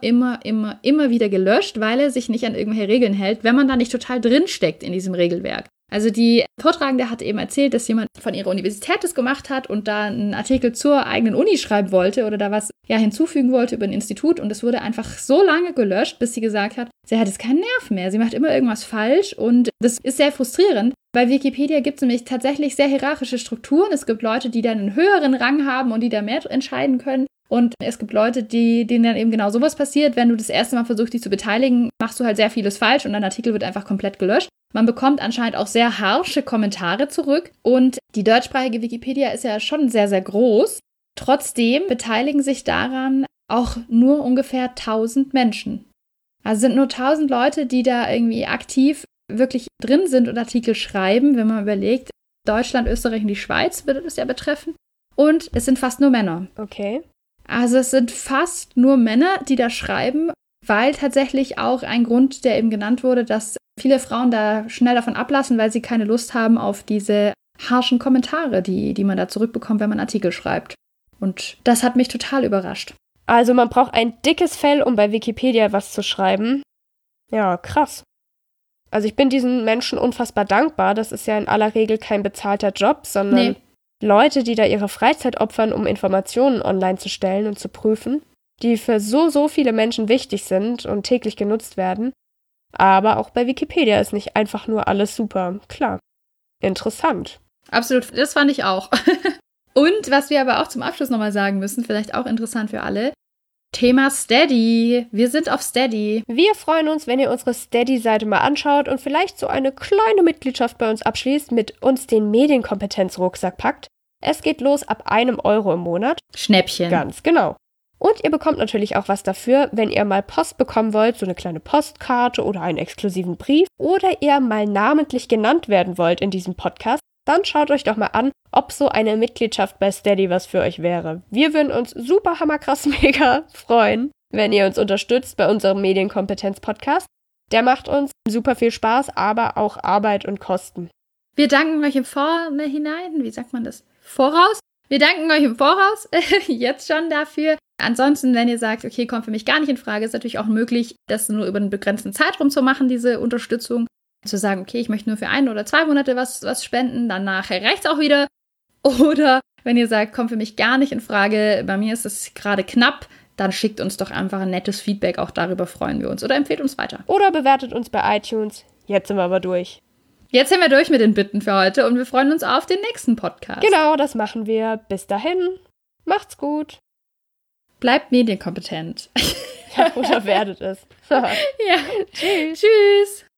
wieder gelöscht, weil er sich nicht an irgendwelche Regeln hält, wenn man da nicht total drinsteckt in diesem Regelwerk. Also die Vortragende hat eben erzählt, dass jemand von ihrer Universität das gemacht hat und da einen Artikel zur eigenen Uni schreiben wollte oder da was hinzufügen wollte über ein Institut und es wurde einfach so lange gelöscht, bis sie gesagt hat, sie hat jetzt keinen Nerv mehr, sie macht immer irgendwas falsch und das ist sehr frustrierend. Bei Wikipedia gibt es nämlich tatsächlich sehr hierarchische Strukturen. Es gibt Leute, die dann einen höheren Rang haben und die da mehr entscheiden können. Und es gibt Leute, denen dann eben genau sowas passiert. Wenn du das erste Mal versuchst, dich zu beteiligen, machst du halt sehr vieles falsch und dein Artikel wird einfach komplett gelöscht. Man bekommt anscheinend auch sehr harsche Kommentare zurück. Und die deutschsprachige Wikipedia ist ja schon sehr, sehr groß. Trotzdem beteiligen sich daran auch nur ungefähr 1000 Menschen. Also sind nur 1000 Leute, die da irgendwie aktiv wirklich drin sind und Artikel schreiben, wenn man überlegt, Deutschland, Österreich und die Schweiz würde das ja betreffen. Und es sind fast nur Männer. Okay. Also es sind fast nur Männer, die da schreiben, weil tatsächlich auch ein Grund, der eben genannt wurde, dass viele Frauen da schnell davon ablassen, weil sie keine Lust haben auf diese harschen Kommentare, die man da zurückbekommt, wenn man Artikel schreibt. Und das hat mich total überrascht. Also man braucht ein dickes Fell, um bei Wikipedia was zu schreiben. Ja, krass. Also ich bin diesen Menschen unfassbar dankbar. Das ist ja in aller Regel kein bezahlter Job, sondern Leute, die da ihre Freizeit opfern, um Informationen online zu stellen und zu prüfen, die für so viele Menschen wichtig sind und täglich genutzt werden. Aber auch bei Wikipedia ist nicht einfach nur alles super. Klar. Interessant. Absolut, das fand ich auch. Und was wir aber auch zum Abschluss nochmal sagen müssen, vielleicht auch interessant für alle, Thema Steady. Wir sind auf Steady. Wir freuen uns, wenn ihr unsere Steady-Seite mal anschaut und vielleicht so eine kleine Mitgliedschaft bei uns abschließt, mit uns den Medienkompetenz-Rucksack packt. Es geht los ab 1 Euro im Monat. Schnäppchen. Ganz genau. Und ihr bekommt natürlich auch was dafür, wenn ihr mal Post bekommen wollt, so eine kleine Postkarte oder einen exklusiven Brief, oder ihr mal namentlich genannt werden wollt in diesem Podcast. Dann schaut euch doch mal an, ob so eine Mitgliedschaft bei Steady was für euch wäre. Wir würden uns super hammerkrass mega freuen, wenn ihr uns unterstützt bei unserem Medienkompetenz-Podcast. Der macht uns super viel Spaß, aber auch Arbeit und Kosten. Wir danken euch im Voraus. Wir danken euch im Voraus jetzt schon dafür. Ansonsten, wenn ihr sagt, okay, kommt für mich gar nicht in Frage, ist natürlich auch möglich, das nur über einen begrenzten Zeitraum zu machen, diese Unterstützung. Zu sagen, okay, ich möchte nur für 1 oder 2 Monate was spenden, dann nachher reicht's auch wieder. Oder wenn ihr sagt, kommt für mich gar nicht in Frage, bei mir ist es gerade knapp, dann schickt uns doch einfach ein nettes Feedback, auch darüber freuen wir uns. Oder empfehlt uns weiter. Oder bewertet uns bei iTunes. Jetzt sind wir aber durch. Jetzt sind wir durch mit den Bitten für heute und wir freuen uns auf den nächsten Podcast. Genau, das machen wir. Bis dahin. Macht's gut. Bleibt medienkompetent. Ja, oder werdet es. Ja. Tschüss.